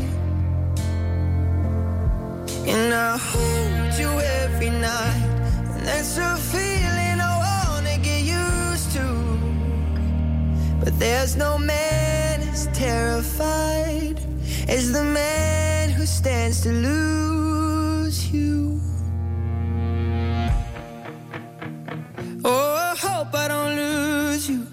S16: And I hold you every night, and that's a feeling I wanna get used to. But there's no man as terrified as the man who stands to lose you. Oh, I hope I don't lose you.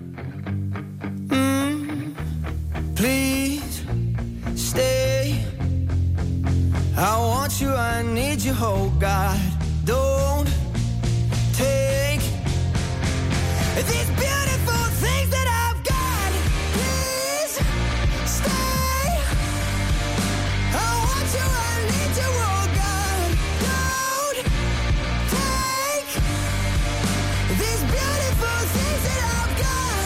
S16: Mm, please stay. I want you, I need you, oh God. Don't take these beautiful things that I've got. Please stay. I want you, I need you, oh God. Don't take these beautiful things that I've got.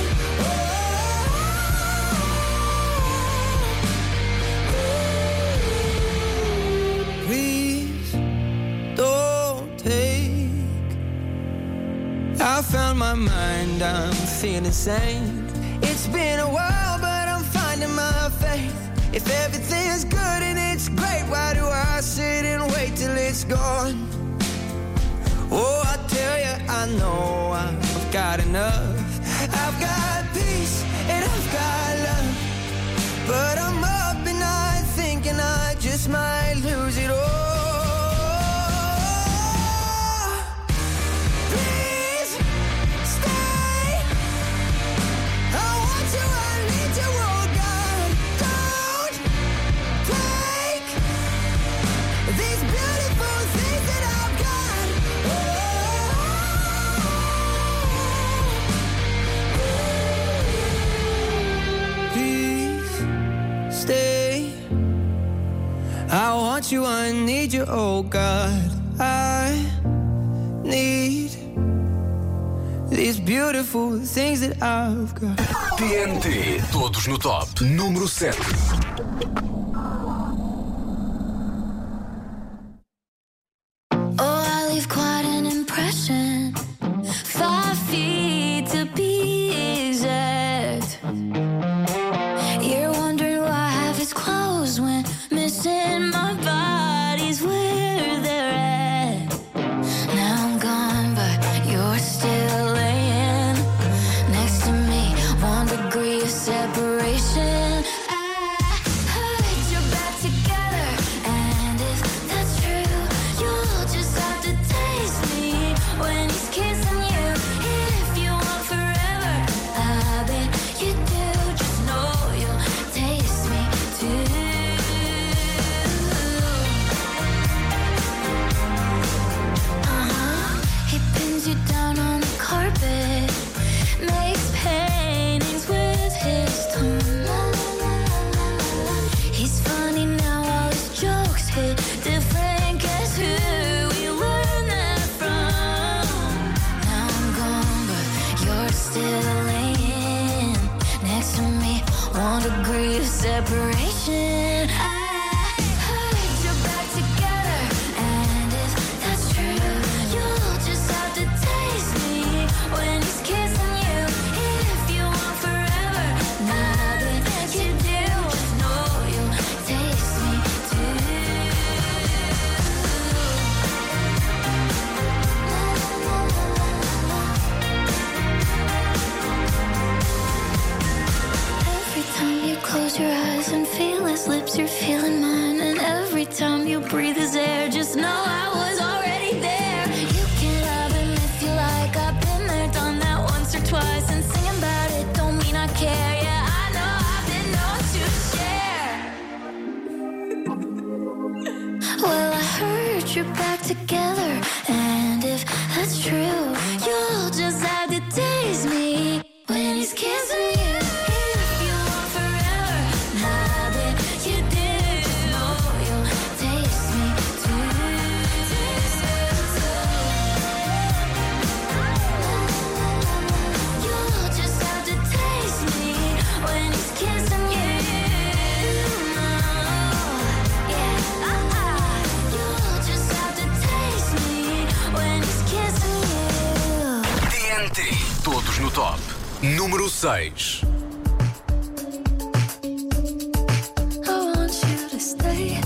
S16: Oh, please don't take. I found my mind, I'm feeling sane. It's been a while, but I'm finding my faith. If everything's good and it's great, why do I sit and wait till it's gone? Oh, I tell you, I know I've got enough. I've got peace and I've got love. But I'm up at night thinking I just might lose it all. I want you, I need you, oh God. I need these beautiful things that I've got.
S3: T N T, todos no top. Número sete.
S11: Oh, I leave quite an impression. Five feet to be exact. You're wondering why half is closed when missing my body's where they're at. Now I'm gone, but you're still laying next to me. One degree of separation. I put your back together, and if that's true, you'll just have to taste me when he's kissing you. If you want forever, I bet you do. Just know you'll taste me too. Uh-huh. degree of separation. I heard you're back together, and if that's true, you'll just have to taste me when he's kissing you. If you want forever, nothing you do, just know you'll taste me too. Every time you close your eyes and feel his lips, you're feeling mine. And every time you breathe his air, just know I was already there. You can love him if you like. I've been there, done that once or twice. And singing about it don't mean I care. Yeah, I know I've been known to share. Well, I heard you're back together, and if that's true, you'll just have to taste me when he's kissing you. If you want forever, nothing you do, just know you'll taste me too. Taste me too. You'll just have to taste me when he's kissing you. Yeah, uh-uh. You'll just have to taste me when he's kissing you.
S3: T N T. Todos no top. Número seis.
S11: I want you to stay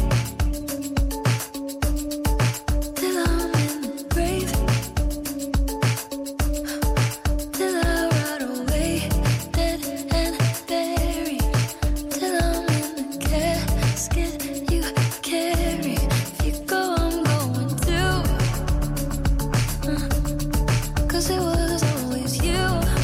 S11: till I'm in the grave, till I rot away, dead and buried, till I'm in the casket you carry. If you go, I'm going too, uh, 'cause it was always you.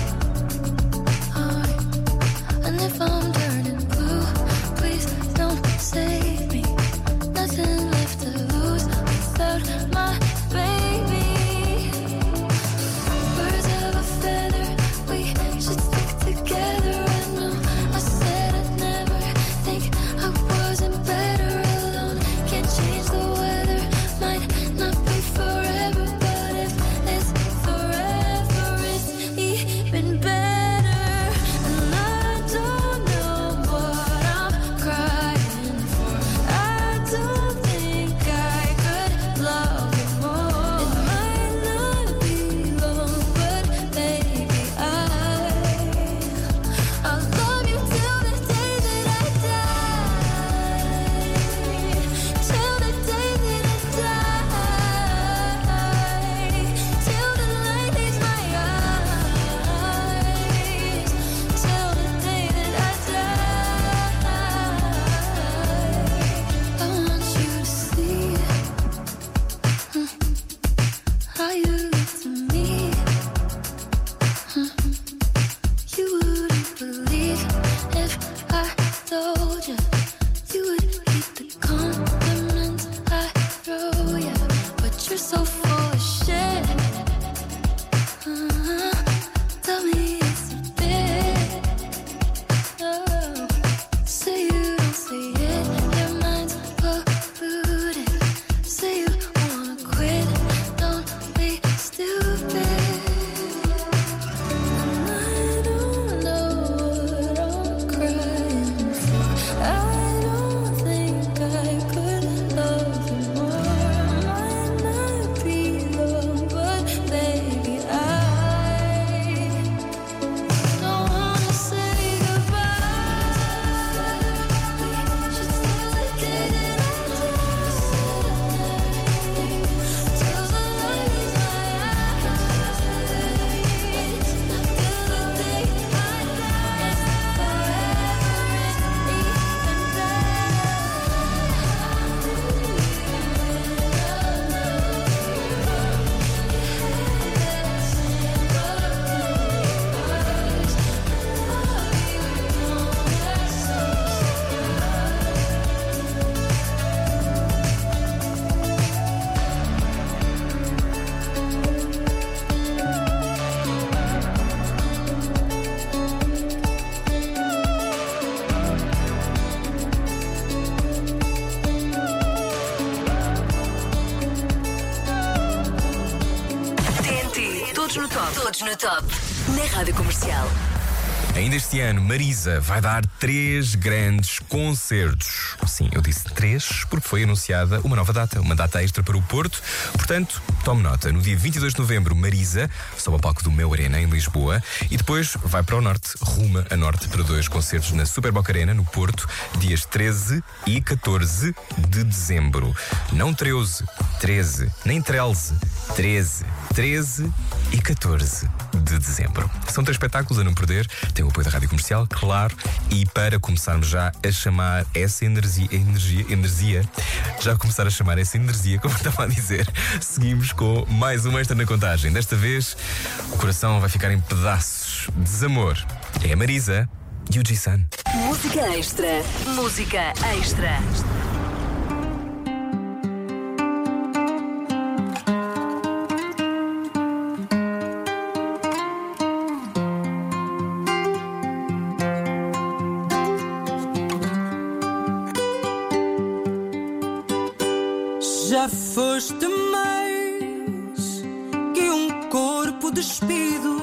S11: Uh, and if I'm turning blue, please don't save me. Nothing left to lose without my baby. Birds of a feather, we should stick together. I know I said I'd never think I wasn't better alone. Can't change the weather, might not be forever, but if it's forever, it's even better. And I don't know what I'm crying for. I don't think I could love you more. It might not be long, but baby, I I'll love you till the day that I die. Till the day that I die. Till the light leaves my eyes. Till the day that I die. I want you to see mm, how you look to me. Mm, You wouldn't believe if I told you. You would keep the compliments I throw you, but you're so full of shit. Uh-huh. Tell me it's a bit. Oh, say you don't see it, your mind's polluted. Say you wanna quit, don't be stupid. And I don't know what I'm crying for. I don't think I could love you more. Might not be long, but baby, I don't wanna say goodbye. We should still get it on. Till the light is my eyes. Till the day I die. Forever is even
S1: T N T, todos no top. Todos no top. Na Rádio Comercial.
S2: Ainda este ano, Marisa vai dar três grandes concertos. Sim, eu disse três porque foi anunciada uma nova data, uma data extra para o Porto. Portanto, tome nota. No dia vinte e dois de novembro, Marisa sobe ao palco do Meu Arena, em Lisboa. E depois vai para o Norte, ruma a Norte para dois concertos na Super Boca Arena, no Porto, dias treze e catorze de dezembro. Não treze, treze, nem treze, treze, treze e catorze de dezembro. São três espetáculos a não perder. Tem o apoio da Rádio Comercial, claro. E para começarmos já a chamar essa energia, energia, energia, já começar a chamar essa energia, como estava a dizer, seguimos com mais uma extra na contagem. Desta vez, o coração vai ficar em pedaços. Desamor. É a Marisa e o G-Sun.
S1: Música extra. Música extra.
S16: Já foste mais que um corpo despido.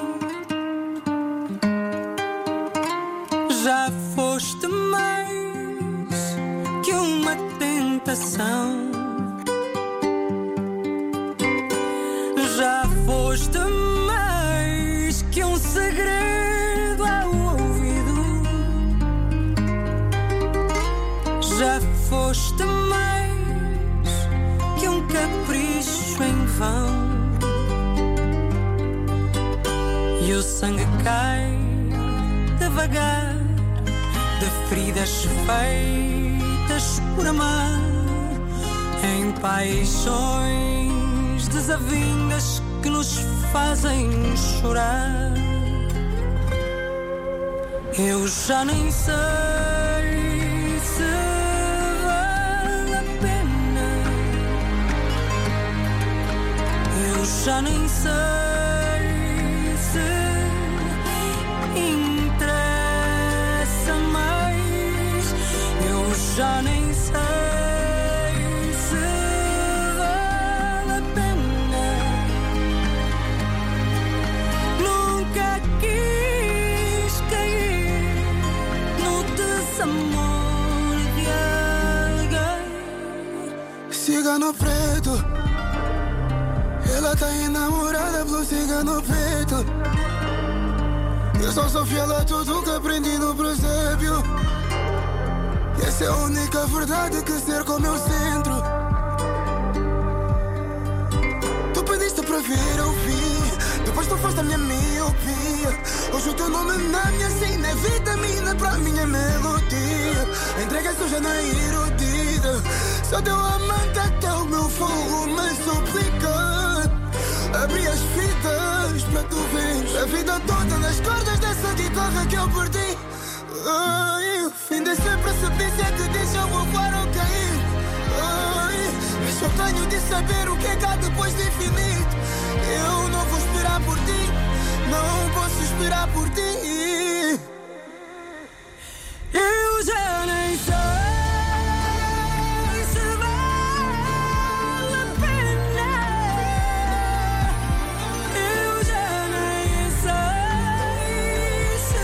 S16: Já foste mais que uma tentação. Já foste mais que um segredo ao ouvido. Já foste mais que um capricho em vão. E o sangue cai devagar de feridas feitas por amar, em paixões desavindas que nos fazem chorar. Eu já nem sei se vale a pena. Eu já nem sei se interessa mais. Eu já nem sei se vale a pena. Nunca quis cair no desamor de alguém.
S17: Cigano preto, ela tá enamorada pelo cigano preto. Eu só sou fiel a tudo que aprendi no presépio. E essa é a única verdade que cerca o meu centro. Tu pediste para vir, eu vi. Depois tu foste a minha miopia. Hoje o teu nome na minha sina é vitamina para a minha melodia. Entrega suja na erudida. Só teu amante até o meu fogo me suplica. Abri as fitas para tu ver a vida toda nas cordas dessa guitarra que eu perdi. Ai, o fim de sempre precipício é que deixa o voar ou cair. Ai, mas só tenho de saber o que é que há depois de infinito. Eu não vou esperar por ti, não posso esperar por ti.
S16: Eu já nem sei se vale a pena. Eu já nem sei se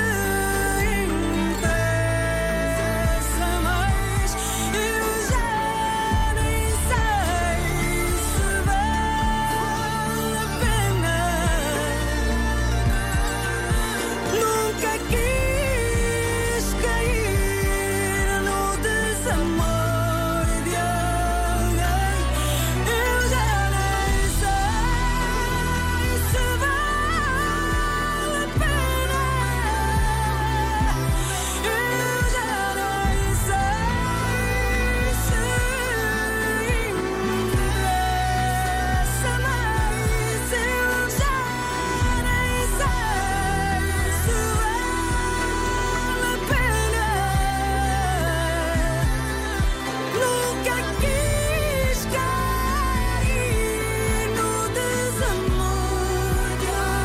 S16: interessa mais. Eu já nem sei se vale a pena. Nunca quis cair no desamor de alguém. Eu já nem sei se vale a pena. Eu já nem sei se interessa mais. Eu já nem sei se vale a pena. Nunca quis cair no desamor de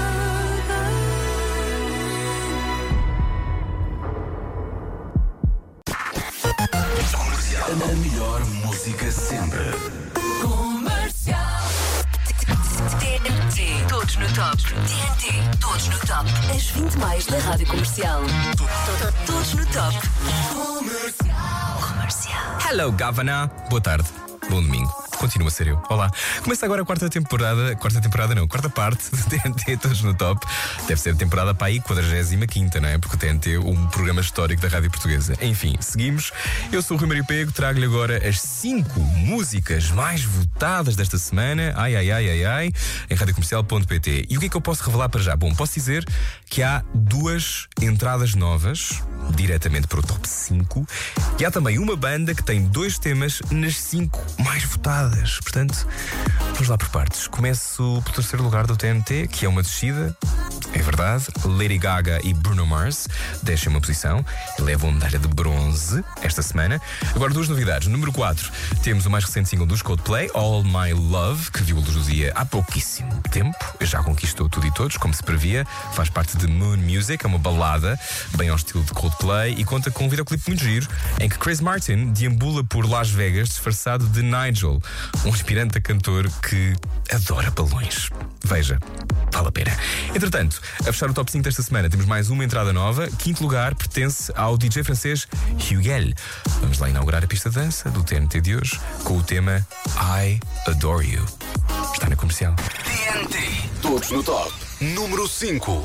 S3: A melhor música sempre.
S1: Comercial. T N T. Todos Todos no top. T N T. Todos no top. As vinte mais da Rádio Comercial. Todos no top. Comercial. Comercial.
S2: Hello, Governor. Boa tarde. Bom domingo. Continua a ser eu. Olá. Começa agora a quarta temporada. Quarta temporada não, quarta parte de T N T Todos no Top. Deve ser a temporada para aí quadragésima quinta, não é? Porque o T N T é um programa histórico da Rádio Portuguesa. Enfim, seguimos. Eu sou o Rui Maria Pego, trago-lhe agora as cinco músicas mais votadas desta semana. Ai, ai, ai, ai, ai. Em radiocomercial ponto pt. E o que é que eu posso revelar para já? Bom, posso dizer que há duas entradas novas diretamente para o top cinco. E há também uma banda que tem dois temas nas cinco mais votadas. Portanto, vamos lá por partes. Começo pelo terceiro lugar do T N T, que é uma descida. É verdade, Lady Gaga e Bruno Mars deixam uma posição e levam medalha de bronze esta semana. Agora duas novidades. Número quatro, temos o mais recente single dos Coldplay, All My Love, que viu a luz do dia há pouquíssimo tempo. Já conquistou tudo e todos, como se previa. Faz parte de Moon Music, é uma balada bem ao estilo de Coldplay e conta com um videoclipe muito giro em que Chris Martin deambula por Las Vegas disfarçado de Nigel, um aspirante a cantor que adora balões. Veja, vale a pena. Entretanto, a fechar o top cinco desta semana temos mais uma entrada nova. Quinto lugar pertence ao D J francês Huguel. Vamos lá inaugurar a pista de dança do T N T de hoje com o tema I Adore You. Está na Comercial.
S3: T N T. Todos no top. Número cinco.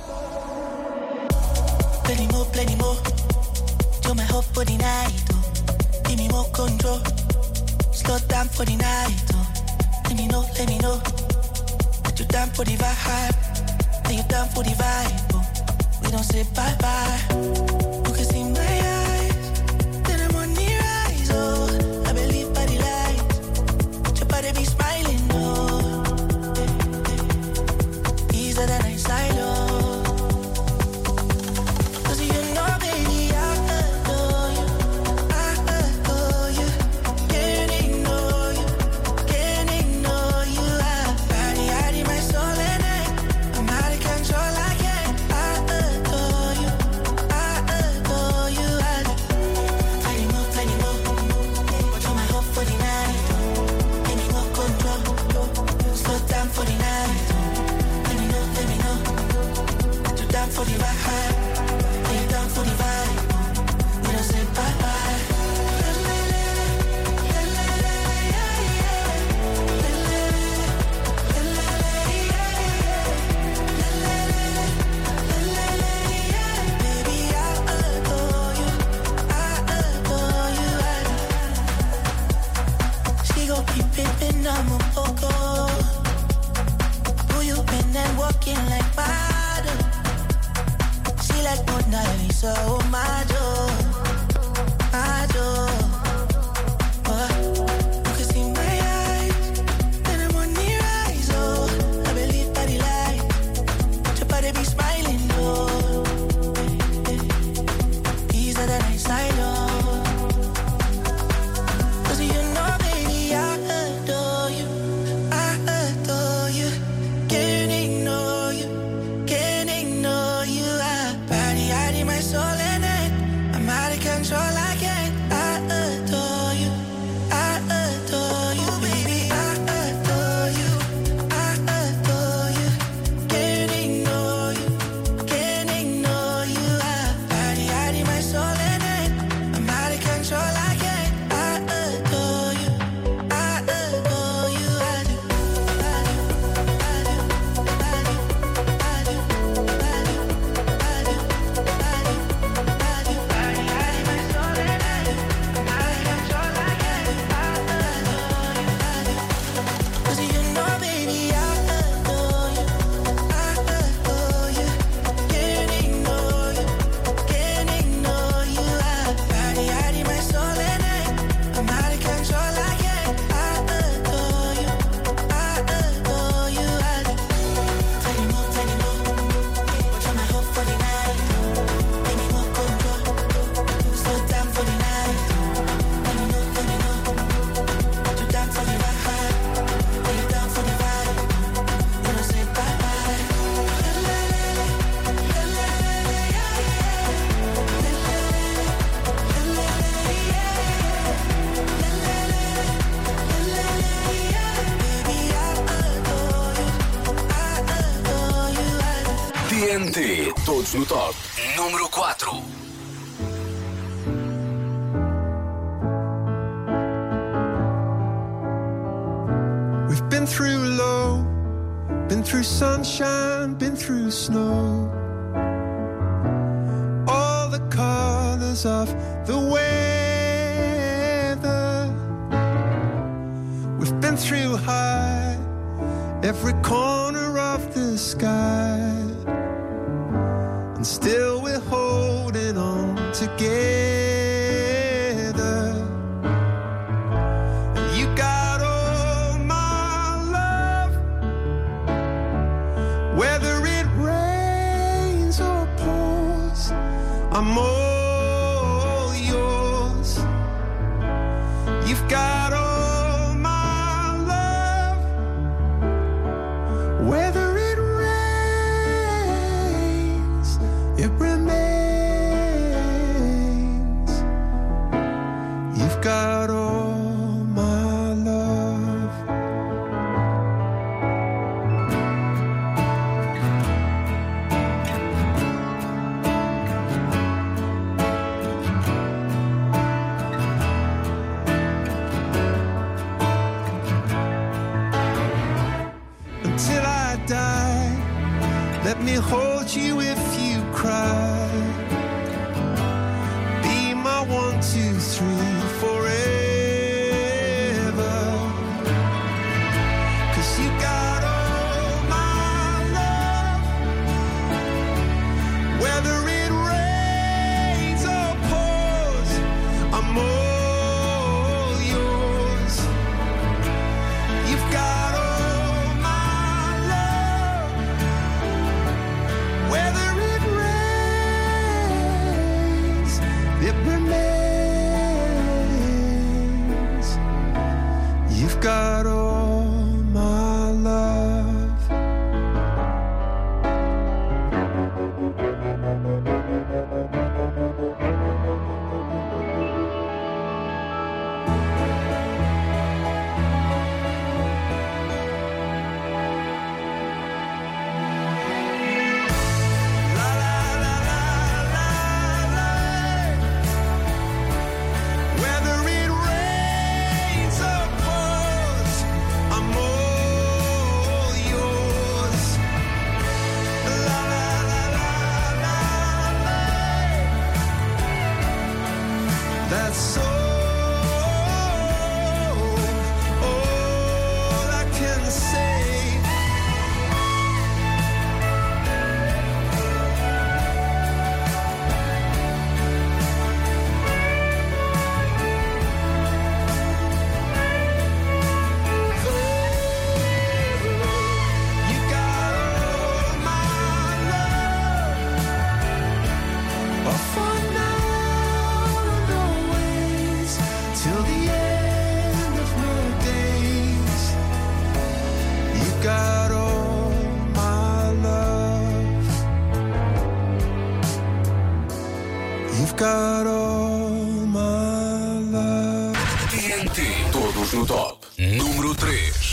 S5: Plenty more, plenty more. You're my hope for the night. Oh. Give me more control. Slow down for the night. Oh. Let me know, let me know. That you down for the vibe. That you down for the vibe. Oh. We don't say bye bye. You can see my eyes. Then I'm on the rise. Oh, I believe by the light. Your body be smiling. Oh, easier than I silo. For the vibe, lay down for the vibe. We don't say bye bye. Baby, I adore you, I adore you. She gon' be pimpin', I'm a poco. Who you been and walking like bottom? Like Mona Lisa, oh my door, my door. Oh, you can see my eyes, then I'm on the rise. Oh, I believe by the light, your body be smiling. Oh, easier than I silo. Cause you know, baby, I adore you, I adore you. Can't ignore you, can't ignore you. I hiding my soul in it. I'm out of control, I can't. I adore you, I adore you, baby. I adore you, I adore you. Can't ignore you, can't ignore you. I hiding my soul in it. I'm out of control, I can't. I adore you, I adore you. I do, I do, I do, I do, I do, I do, I do.
S3: no top. Número quatro.
S18: We've been through low, been through sunshine, been through snow. All the colors of the weather. We've been through high, every corner of the sky. And still we're holding on together. And you got all my love, whether it rains or pours, I'm all yours. You've got all my love, whether it rains, it remains. You've got all my love. Until I die, let me hold you if you cry. Be my one, two, three forever. 'Cause you got all my love, whether it rains or pours, I'm all yours. You've got all my love, whether it rains, it remains. You've got all my love. Whether it rains or pours, I'm all yours. La la la la la la. That's all, all I can say. You got all my love, oh, for now and always, till the end of my days. You got all my love. You've got all my love.
S3: T N T. Todos no top. Número três.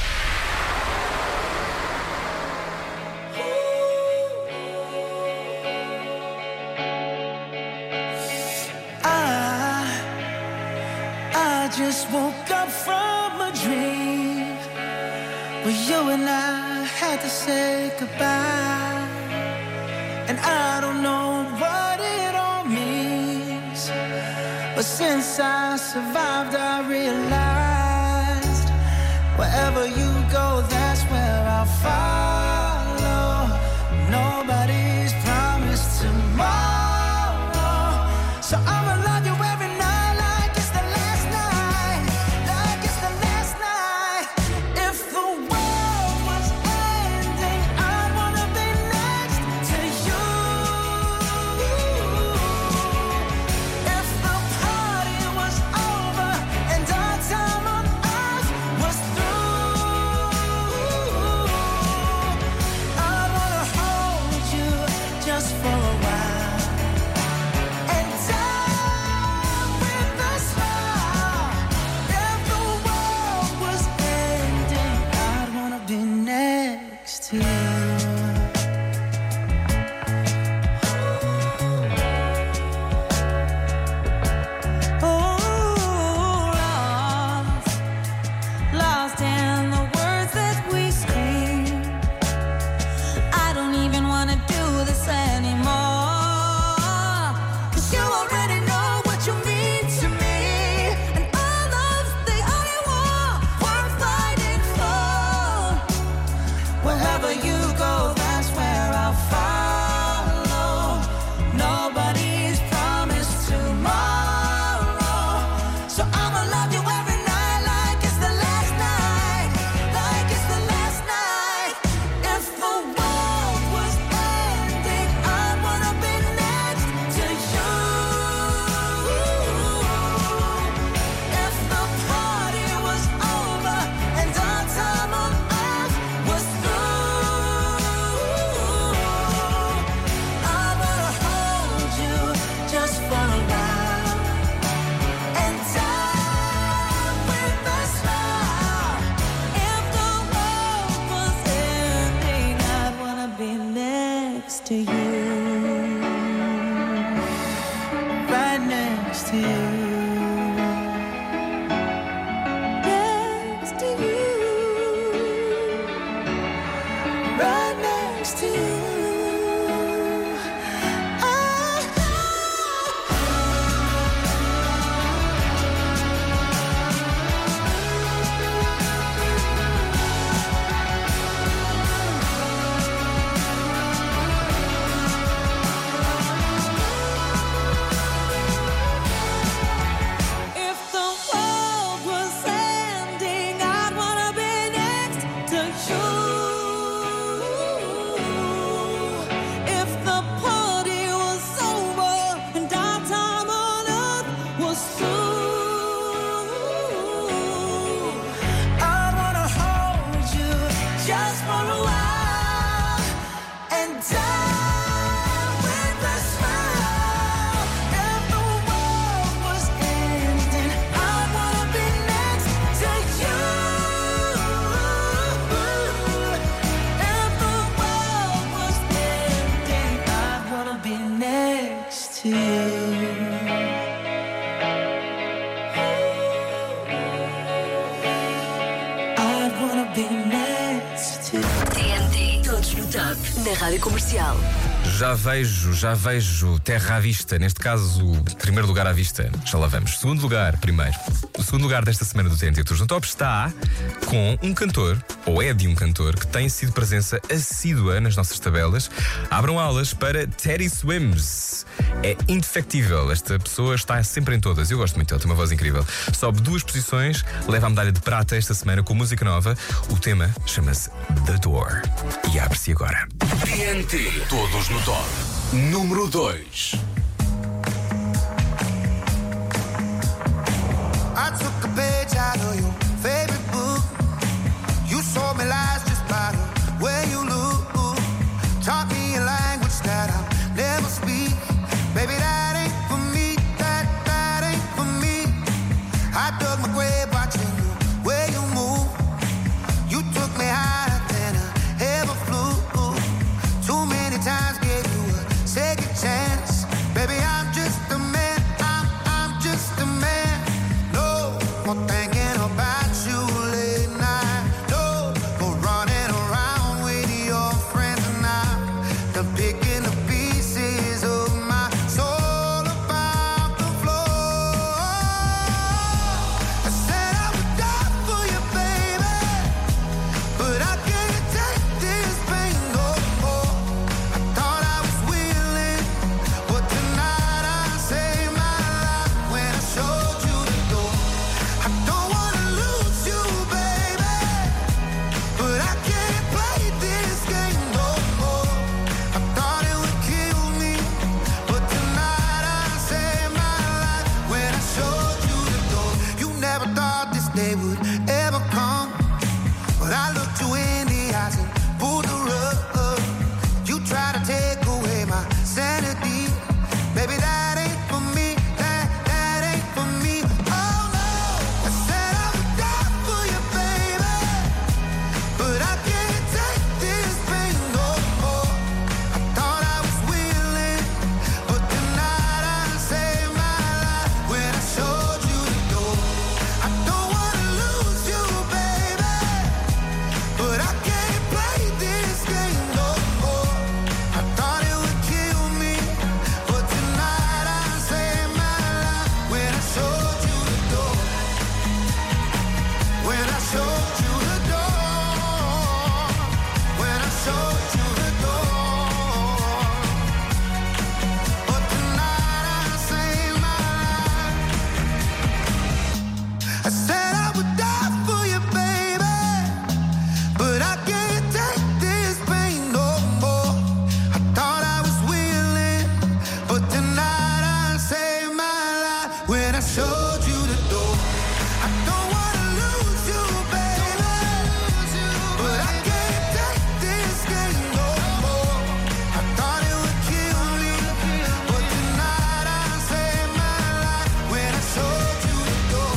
S16: I, I just woke up from a dream where you and I had to say goodbye. And I don't know what it all means, but since I survived, I realized wherever you go, that's where I'll follow. Nobody's promised tomorrow, so I'ma love you every night like it's the last night, like it's the last night. If the world was ending, I'd wanna be next to you. If the party was over and our time on earth was through, I'd wanna hold you just for a while and die
S5: next to you. Next to you. Right next to you.
S1: Na Rádio Comercial.
S2: Já vejo, já vejo terra à vista. Neste caso, primeiro lugar à vista. Já lá vamos. Segundo lugar, primeiro. O segundo lugar desta semana do T N T Todos no Top está com um cantor, ou é de um cantor, que tem sido presença assídua nas nossas tabelas. Abram alas para Teddy Swims. É indefectível. Esta pessoa está sempre em todas. Eu gosto muito dele, tem uma voz incrível. Sobe duas posições, leva a medalha de prata esta semana com música nova. O tema chama-se The Door. E abre-se agora.
S3: T N T Todos no Top. Número dois.
S17: I took a page out of your favorite book. You sold me lies just by the way you look. Taught me a language that I'll never speak. Baby, that ain't for me, that, that ain't for me. I dug my grave watching the way you move. You took me higher than I ever flew. Too many times gave you a second chance. Baby, I'm just a man, I'm, I'm just a man. No more thinking about you late night. No more running around with your friends now. Done picking the pieces of my soul about the floor. I said I would die for you, baby, but I can't take this pain no more. I thought I was willing, but tonight I saved my life when I showed you the door. I don't wanna lose you, baby, but I can't play this game no more. I thought it would kill me, but tonight I saved my life when I showed you the door. You never thought this day would ever come, but I looked you in the eyes and pulled the rug. You try to take away my sanity. Baby, that ain't for me, that, that ain't for me. Oh no, I said I would die for you, baby, but I can't take this pain no more. I thought I was willing, but tonight I saved my life when I showed you the door. I don't wanna lose you, baby, but I can't play this game no more. I thought it would kill me, but tonight I saved my life when I showed you the door. When I showed you the door. When I showed you the door. But tonight I saved my life. I said I would die for you, baby, but I can't take this pain no more. I thought I was willing, but tonight I saved my life when I showed you the door. I don't wanna lose you, baby, but I can't take this game no more. I thought it would kill me, but tonight I saved my life when I showed you the door.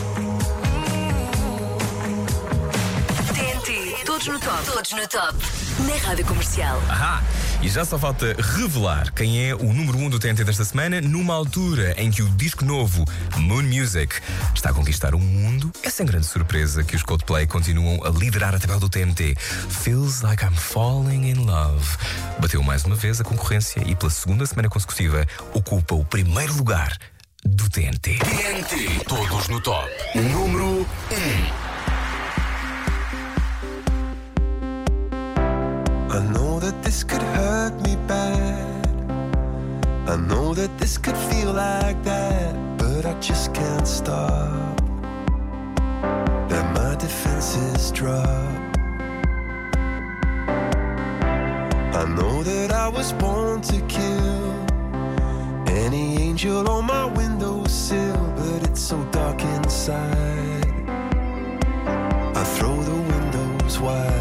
S1: T N T Todos no Top. Todos no Top. na Rádio Comercial.
S2: Ahá! E já só falta revelar quem é o número um do T N T desta semana, numa altura em que o disco novo, Moon Music, está a conquistar o mundo. É sem grande surpresa que os Coldplay continuam a liderar a tabela do T N T. Feels Like I'm Falling in Love bateu mais uma vez a concorrência e pela segunda semana consecutiva ocupa o primeiro lugar do T N T.
S3: T N T, todos no top. Número um.
S18: I know that this could hurt me bad. I know that this could feel like that, but I just can't stop. Let my defenses drop. I know that I was born to kill any angel on my windowsill, but it's so dark inside. I throw the windows wide.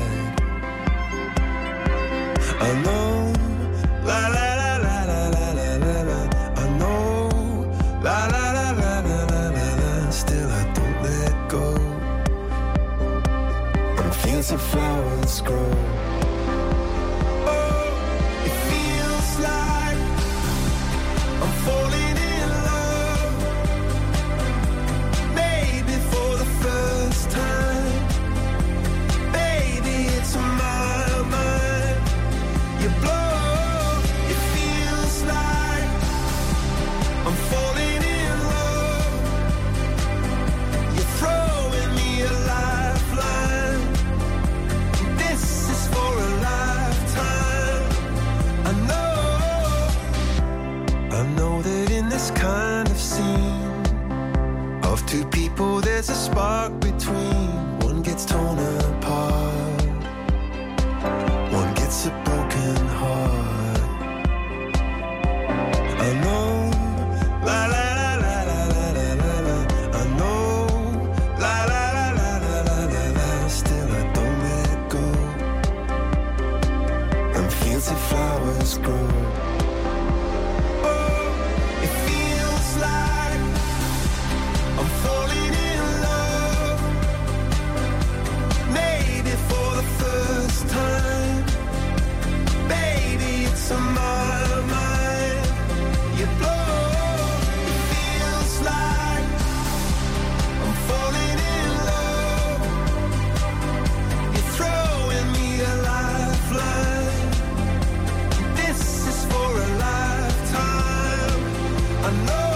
S18: I know, la la la la la la la la la. I know, la la la la la la la la. Still I don't let go. On fields of flowers grow. Oh, it feels like I'm falling in love. Maybe for the first time. Baby, it's my mind. You blow, it feels like I'm falling in love. You're throwing me a lifeline. This is for a lifetime. I know, I know that in this kind of scene of two people there's a spark between. One gets torn apart, one gets a broken heart. I know, la la la la la la la la. I know, la la la la la la la la. Still I don't let go. And fields of flowers grow. Oh, it feels like I'm falling in love. Maybe for the first time. Baby, it's on my mind. You blow, it feels like I'm falling in love. You're throwing me a lifeline. This is for a lifetime. I know.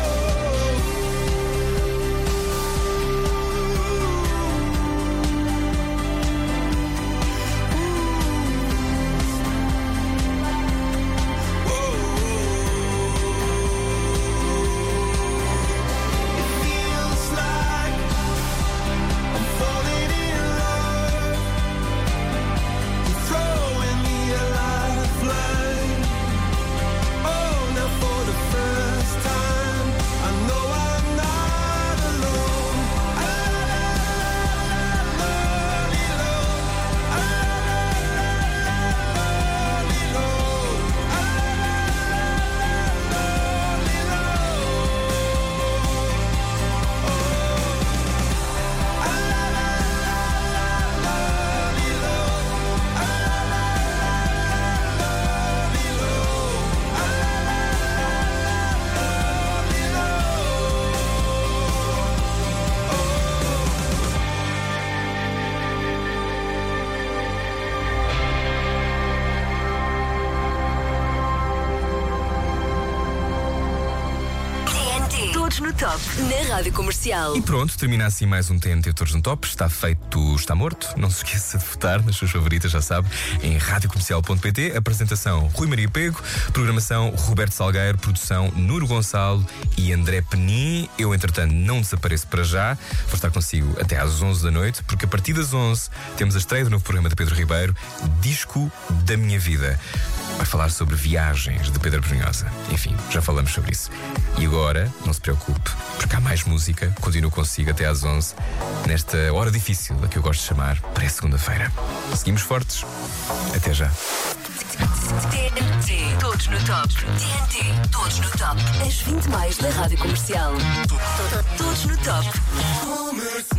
S1: Todos no Top, na Rádio Comercial.
S2: E pronto, termina assim mais um T N T Todos no Top. Está feito, está morto. Não se esqueça de votar nas suas favoritas, já sabe, em rádio comercial ponto pt. Apresentação Rui Maria Pego, programação Roberto Salgueiro, produção Nuno Gonçalo e André Penin. Eu, entretanto, não desapareço para já. Vou estar consigo até às onze da noite, porque a partir das onze temos a estreia do novo programa de Pedro Ribeiro, Disco da Minha Vida. Vai falar sobre viagens de Pedro Brunhosa. Enfim, já falamos sobre isso. E agora, não se preocupe, porque há mais música. Continuo consigo até às onze, nesta hora difícil, a que eu gosto de chamar pré-segunda-feira. Seguimos fortes. Até já.
S1: T N T, todos no Top. T N T, todos no Top. As vinte mais da Rádio Comercial. Todos no Top.